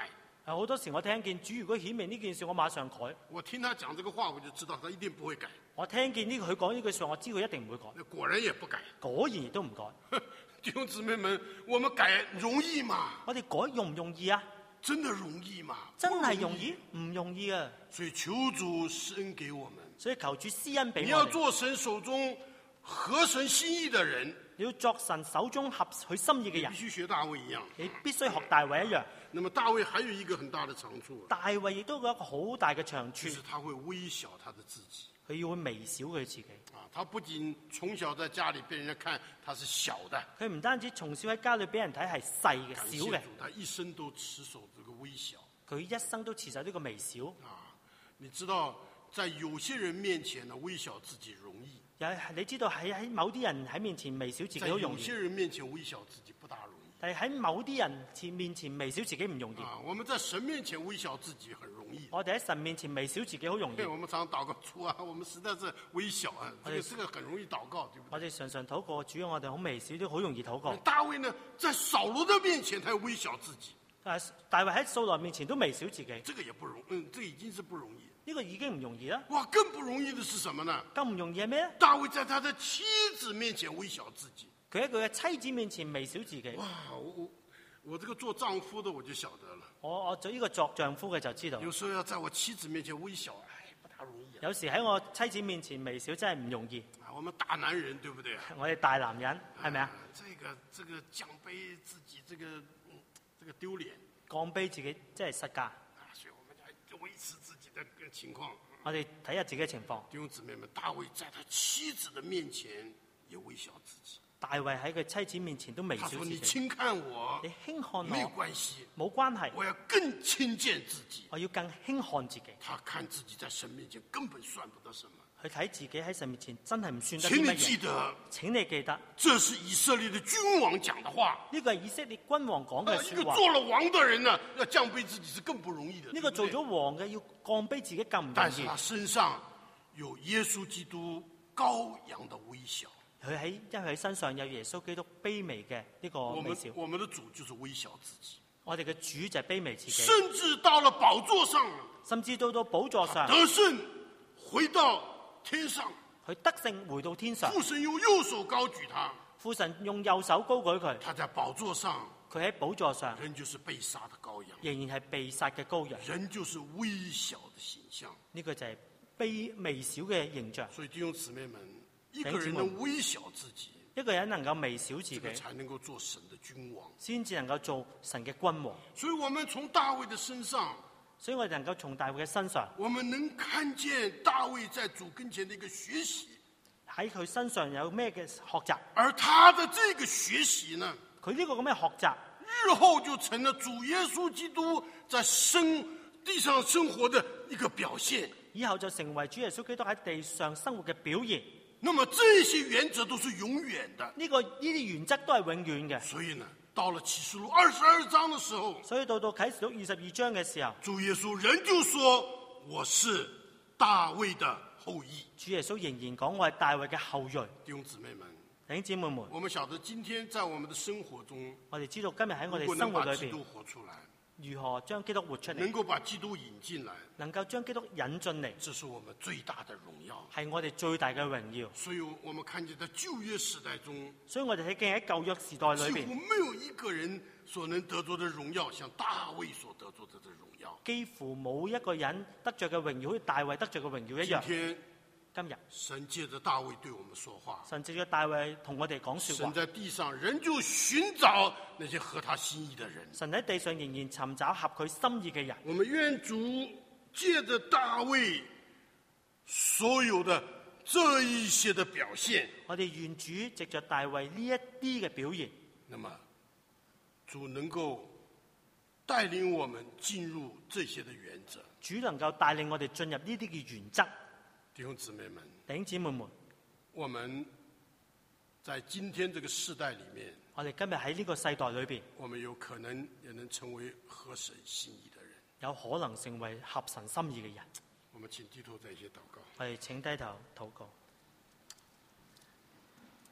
好多時我聽見主如果顯明呢件事，我馬上改。 我聽他講這個話，我就知道他一定不會改。 我聽見佢講呢句說話，我知佢一定唔會改。 果然也不改， 果然亦都唔改。 弟兄姊妹們，我們改容易嗎？ 我哋改容唔容易啊？ 真的容易嗎？ 真係容易？唔容易啊！ 所以求主施恩給我們。 所以求主施恩俾我哋。 你要做神手中合神心意的人， 你要作神手中合佢心意嘅人， 必須學大衛一樣。 你必須學大衛一樣。 那麼大衛還有一個很大的長處， 大衛亦都有一個好大嘅長處， 就是他會微小他的自己。 佢要微小佢自己。 他不僅從小在家裏被人家看他是小的， 佢唔單止從小喺家裏俾人睇係細嘅、小嘅， 他一生都持守這個微小。 佢一生都持守呢個微小。 你知道在有些人面前呢，微小自己容易。 你知道喺某啲人喺面前微小自己好容易。 在有些人面前微小自己不大容易。 但係喺某啲人面前微小自己唔容易。 我們在神面前微小自己很容易。 我哋喺神面前微小自己好容易。 我們常禱告主啊，我們實在是微小啊，這個很容易禱告，對不對？ 我哋常常禱告主，我哋好微小都好容易禱告。 大衛呢，在掃羅的面前，他要微小自己。 大衛喺掃羅面前都微小自己。 這個也不容易，這已經是不容易。 呢個已經唔容易啦。 哇，更不容易的是什麼呢？ 更唔容易係咩咧？ 大衛在他的妻子面前微小自己。 佢喺佢嘅妻子面前微小自己。 哇，我這個做丈夫的我就曉得了。 我做呢個作丈夫嘅就知道。 有時候要在我妻子面前微小，不大容易。 有時喺我妻子面前微小真係唔容易。 我們大男人對不對？ 我哋大男人係咪啊？ 這個降卑自己，這個丟臉。 降卑自己真係失價。 所以我們要維持自己的情況。 我哋睇下自己嘅情況。 弟兄姊妹們，大衛在他妻子的面前也微小自己。 大衛喺佢妻子面前都微小自己。 他說：你輕看我， 你輕看我， 沒有關係， 冇關係。 我要更輕賤自己。 我要更輕看自己。 他看自己在神面前根本算不得什麼。 佢睇自己喺神面前真係唔算得啲乜嘢。 請你記得， 請你記得， 這是以色列的君王講的話。 呢個係以色列君王講嘅說話。 一個做了王的人呢，要降卑自己是更不容易的。 呢個做咗王嘅要降卑自己更唔容易。 但是他身上有耶穌基督羔羊的微小。 因為佢身上有耶穌基督卑微嘅呢個微小。 我們的主就是微小自己。 我哋嘅主就係卑微自己。 甚至到了寶座上， 甚至到寶座上得勝回到天上， 佢得勝回到天上。 父神用右手高舉他， 父神用右手高舉佢。 他在寶座上， 佢喺寶座上， 人就是被殺的羔羊， 仍然係被殺嘅羔羊。 人就是微小的形象。 呢個就係微小嘅形象。 所以弟兄姊妹們，一個人能微小自己， 一個人能夠微小自己， 這個才能夠做神的君王， 先至能夠做神嘅君王。 所以我們從大衛的身上， 所以我哋能夠從大衛嘅身上， 我們能看見大衛在主跟前的一個學習。 喺佢身上有咩嘅學習？ 而他的這個學習呢， 佢呢個咁嘅學習， 日後就成了主耶穌基督在地上生活的一個表現。 以後就成為主耶穌基督喺地上生活嘅表現。 那麼這些原則都是永遠的。 呢啲原則都係永遠嘅。 所以呢，到了啟示錄22章的時候， 所以到啟示錄22章嘅時候， 主耶穌仍舊說我是大衛的後裔。 主耶穌仍然講我係大衛嘅後裔。 弟兄姊妹們， 弟兄姊妹們， 我們曉得今天在我們的生活中， 我哋知道今日喺我哋生活裏邊，如何將基督活出嚟， 能夠把基督引進來， 能夠將基督引進嚟， 這是我們最大的榮耀， 係我哋最大嘅榮耀。 所以我們看見在舊約時代中， 所以我哋喺舊約時代裏邊， 幾乎沒有一個人所能得着的榮耀，像大衛所得着的榮耀。 幾乎冇一個人得着嘅榮耀，好似大衛得着嘅榮耀一樣。今日神借着大衛對我們說話， 神借着大衛同我哋講說話。 神在地上仍舊尋找那些合他心意的人。 神喺地上仍然尋找合佢心意嘅人。 我們願主借着大衛所有的這一些的表現， 我哋願主藉着大衛呢一啲嘅表現， 那麼主能夠帶領我們進入這些的原則。 主能夠帶領我哋進入呢啲嘅原則。 弟兄姊妹們， 弟兄姊妹們， 我們在今天這個世代裏面， 我哋今日喺呢個世代裏邊， 我們有可能也能成為合神心意的人， 有可能成為合神心意嘅人。 我們請低頭在一起禱告。 我哋請低頭禱告。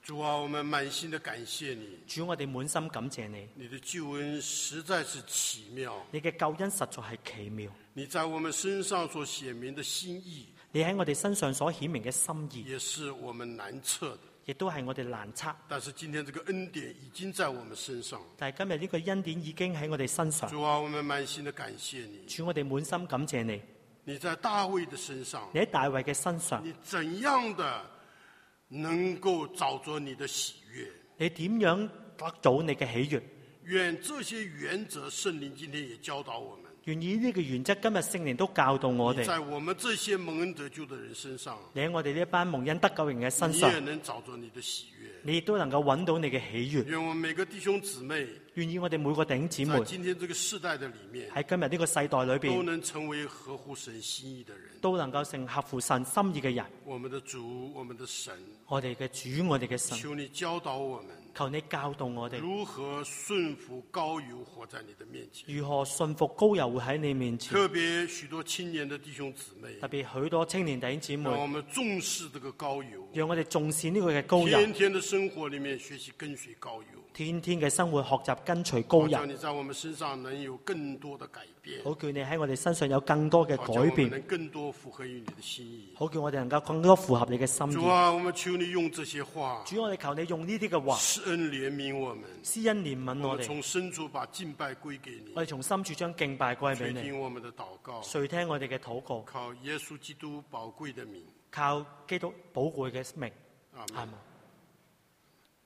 主啊，我們滿心的感謝你， 主，我哋滿心感謝你， 你的救恩實在是奇妙， 你嘅救恩實在係奇妙， 你在我們身上所顯明的心意， 你喺我哋身上所顯明嘅心意， 也是我們難測的。 亦都係我哋難測。 但是今天這個恩典已經在我們身上， 但係今日呢個恩典已經喺我哋身上。 主啊，我們滿心的感謝你， 主，我哋滿心感謝你。 你在大衛的身上， 你喺大衛嘅身上， 你怎樣的能夠找着你的喜悅？ 你點樣得到你嘅喜悅？ 願這些原則聖靈今天也教導我們。 願意呢個原則今日聖靈都教導我哋。 在我們這些蒙恩得救的人身上， 你喺我哋呢一班蒙恩得救人嘅身上， 你也能找着你的喜悅。 你亦都能夠揾到你嘅喜悅。 願我們每個弟兄姊妹， 願意我哋每個弟兄姊妹在今天這個世代的裡面， 喺今日呢個世代裏都邊， 能成為合乎神心意的人。 都能夠成合乎神心意嘅人。 我們的主，我們的神， 我哋嘅主，我哋嘅神， 求你教導我們， 求你教導我哋如何順服膏油活在你的面前。 如何信服膏油活喺你面前。 特別許多青年的弟兄姊妹， 特別許多青年弟兄姊妹， 讓我們重視這個膏油， 讓我哋重視呢個嘅膏油。 天天的生活裡面學習跟隨膏油， 天天嘅生活學習跟隨膏油， 好叫你在我們身上能有更多的改變， 好叫你喺我哋身上有更多嘅好叫我們改變， 能更多符合於你的心意。 好叫我哋能夠更多符合你嘅心意。 主啊，我們求你用這些話， 主，我哋求你用呢啲嘅話， 施恩憐憫我們， 施恩憐憫我哋， 我們從深處把敬拜歸給你， 我哋從深處將敬拜歸俾你， 垂聽我們的禱告， 垂聽我哋嘅禱告， 靠耶穌基督寶貴的名， 靠基督寶貴嘅名， 阿們阿門。